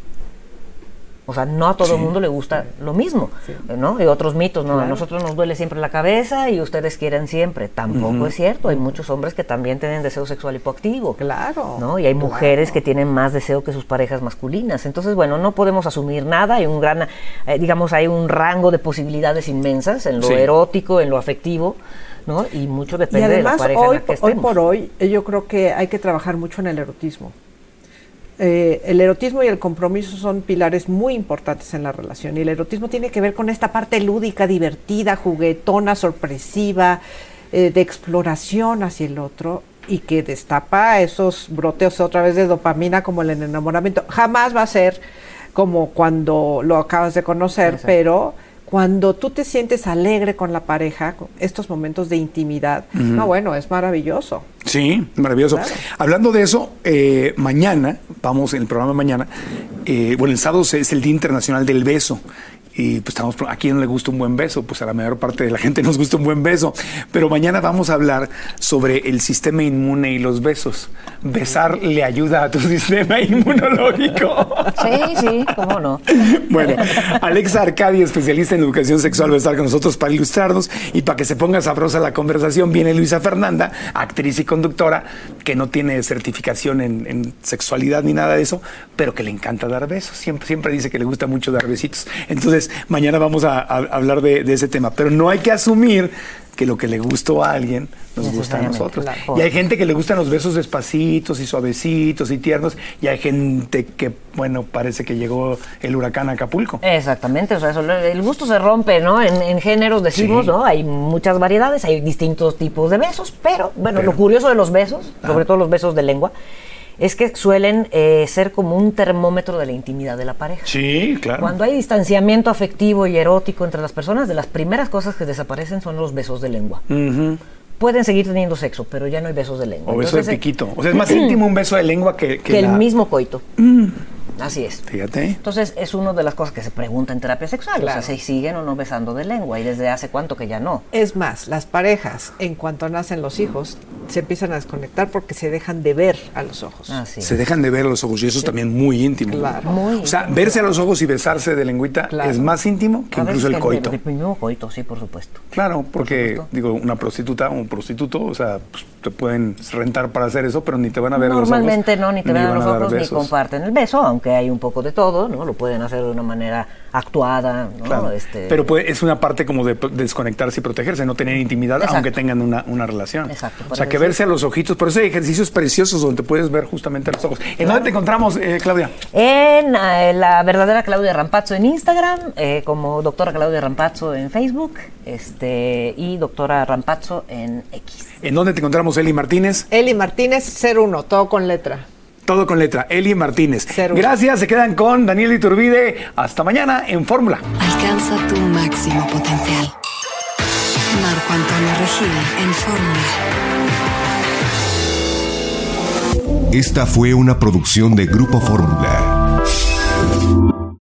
O sea, no a todo el Sí. mundo le gusta lo mismo, ¿no? Y otros mitos, ¿no? A nosotros nos duele siempre la cabeza y ustedes quieren siempre. Tampoco Ujú. es cierto. Hay muchos hombres que también tienen deseo sexual hipoactivo. Claro. ¿No? Y hay mujeres que tienen más deseo que sus parejas masculinas. Entonces, bueno, no podemos asumir nada. Hay un gran, eh, digamos, hay un rango de posibilidades inmensas en lo Sí. erótico, en lo afectivo, ¿no? Y mucho Y depende de la además, pareja hoy, en la que hoy estemos. por hoy, eh, yo creo que hay que trabajar mucho en el erotismo. Eh, el erotismo y el compromiso son pilares muy importantes en la relación. Y el erotismo tiene que ver con esta parte lúdica, divertida, juguetona, sorpresiva, eh, de exploración hacia el otro y que destapa esos broteos otra vez de dopamina como el enamoramiento. Jamás va a ser como cuando lo acabas de conocer, Exacto. pero cuando tú te sientes alegre con la pareja, con estos momentos de intimidad, Ujú. no, bueno, es maravilloso. Sí, maravilloso. Claro. Hablando de eso, eh, mañana, vamos en el programa de mañana, eh, bueno, el sábado es el Día Internacional del Beso. Y pues estamos, ¿a quién no le gusta un buen beso? Pues a la mayor parte de la gente nos gusta un buen beso. Pero mañana vamos a hablar sobre el sistema inmune y los besos. Besar le ayuda a tu sistema inmunológico. Sí, sí, cómo no. Bueno, Alexa Arcadi, especialista en educación sexual, va a estar con nosotros para ilustrarnos y para que se ponga sabrosa la conversación. Viene Luisa Fernanda, actriz y conductora, que no tiene certificación en, en sexualidad ni nada de eso, pero que le encanta dar besos. Siempre, siempre dice que le gusta mucho dar besitos. Entonces, mañana vamos a, a hablar de, de ese tema. Pero no hay que asumir que lo que le gustó a alguien nos gusta a nosotros. Claro. Y hay gente que le gustan los besos despacitos y suavecitos y tiernos, y hay gente que, bueno, parece que llegó el huracán a Acapulco. Exactamente, o sea, eso, el gusto se rompe, ¿no? En, en géneros decimos, Sí. ¿no? Hay muchas variedades, hay distintos tipos de besos, pero, bueno, Pero- lo curioso de los besos, sobre todo los besos de lengua, es que suelen eh, ser como un termómetro de la intimidad de la pareja. Sí, claro. Cuando hay distanciamiento afectivo y erótico entre las personas, de las primeras cosas que desaparecen son los besos de lengua. Ujú. Pueden seguir teniendo sexo, pero ya no hay besos de lengua. O beso Entonces, de piquito. O sea, es más íntimo un beso de lengua que, que que el la- mismo coito. Mm, Así es. fíjate. Entonces, es una de las cosas que se pregunta en terapia sexual. Claro. O sea, ¿se siguen o no besando de lengua? ¿Y desde hace cuánto que ya no? Es más, las parejas, en cuanto nacen los hijos, se empiezan a desconectar porque se dejan de ver a los ojos. Así es. Se dejan de ver a los ojos y eso es también muy íntimo. Claro. Muy O sea, verse a los ojos y besarse de lengüita Claro. es más íntimo que A veces incluso el que coito. El, el mismo coito, sí, por supuesto. Claro, porque, supuesto. digo, una prostituta o un prostituto, o sea, pues, te pueden rentar para hacer eso, pero ni te van a ver a los ojos. Normalmente no, ni te ven a los van a dar ojos, ni besos. comparten el beso, aunque hay un poco de todo, ¿no? Lo pueden hacer de una manera actuada, ¿no? Claro. Este, Pero puede- es una parte como de, de desconectarse y protegerse, no tener intimidad, Exacto. aunque tengan una, una relación. Exacto, O por sea, que eso- verse a los ojitos, por eso hay ejercicios preciosos donde te puedes ver justamente a los ojos. ¿En dónde te encontramos, eh, Claudia? En eh, la verdadera Claudia Rampazzo en Instagram, eh, como doctora Claudia Rampazzo en Facebook, este y doctora Rampazzo en X. ¿En dónde te encontramos, Eli Martínez? Eli Martínez, cero uno, todo con letra. Todo con letra, Eli Martínez. Cero. Gracias, se quedan con Daniel Iturbide. Hasta mañana en Fórmula. Alcanza tu máximo potencial. Marco Antonio Regil en Fórmula. Esta fue una producción de Grupo Fórmula.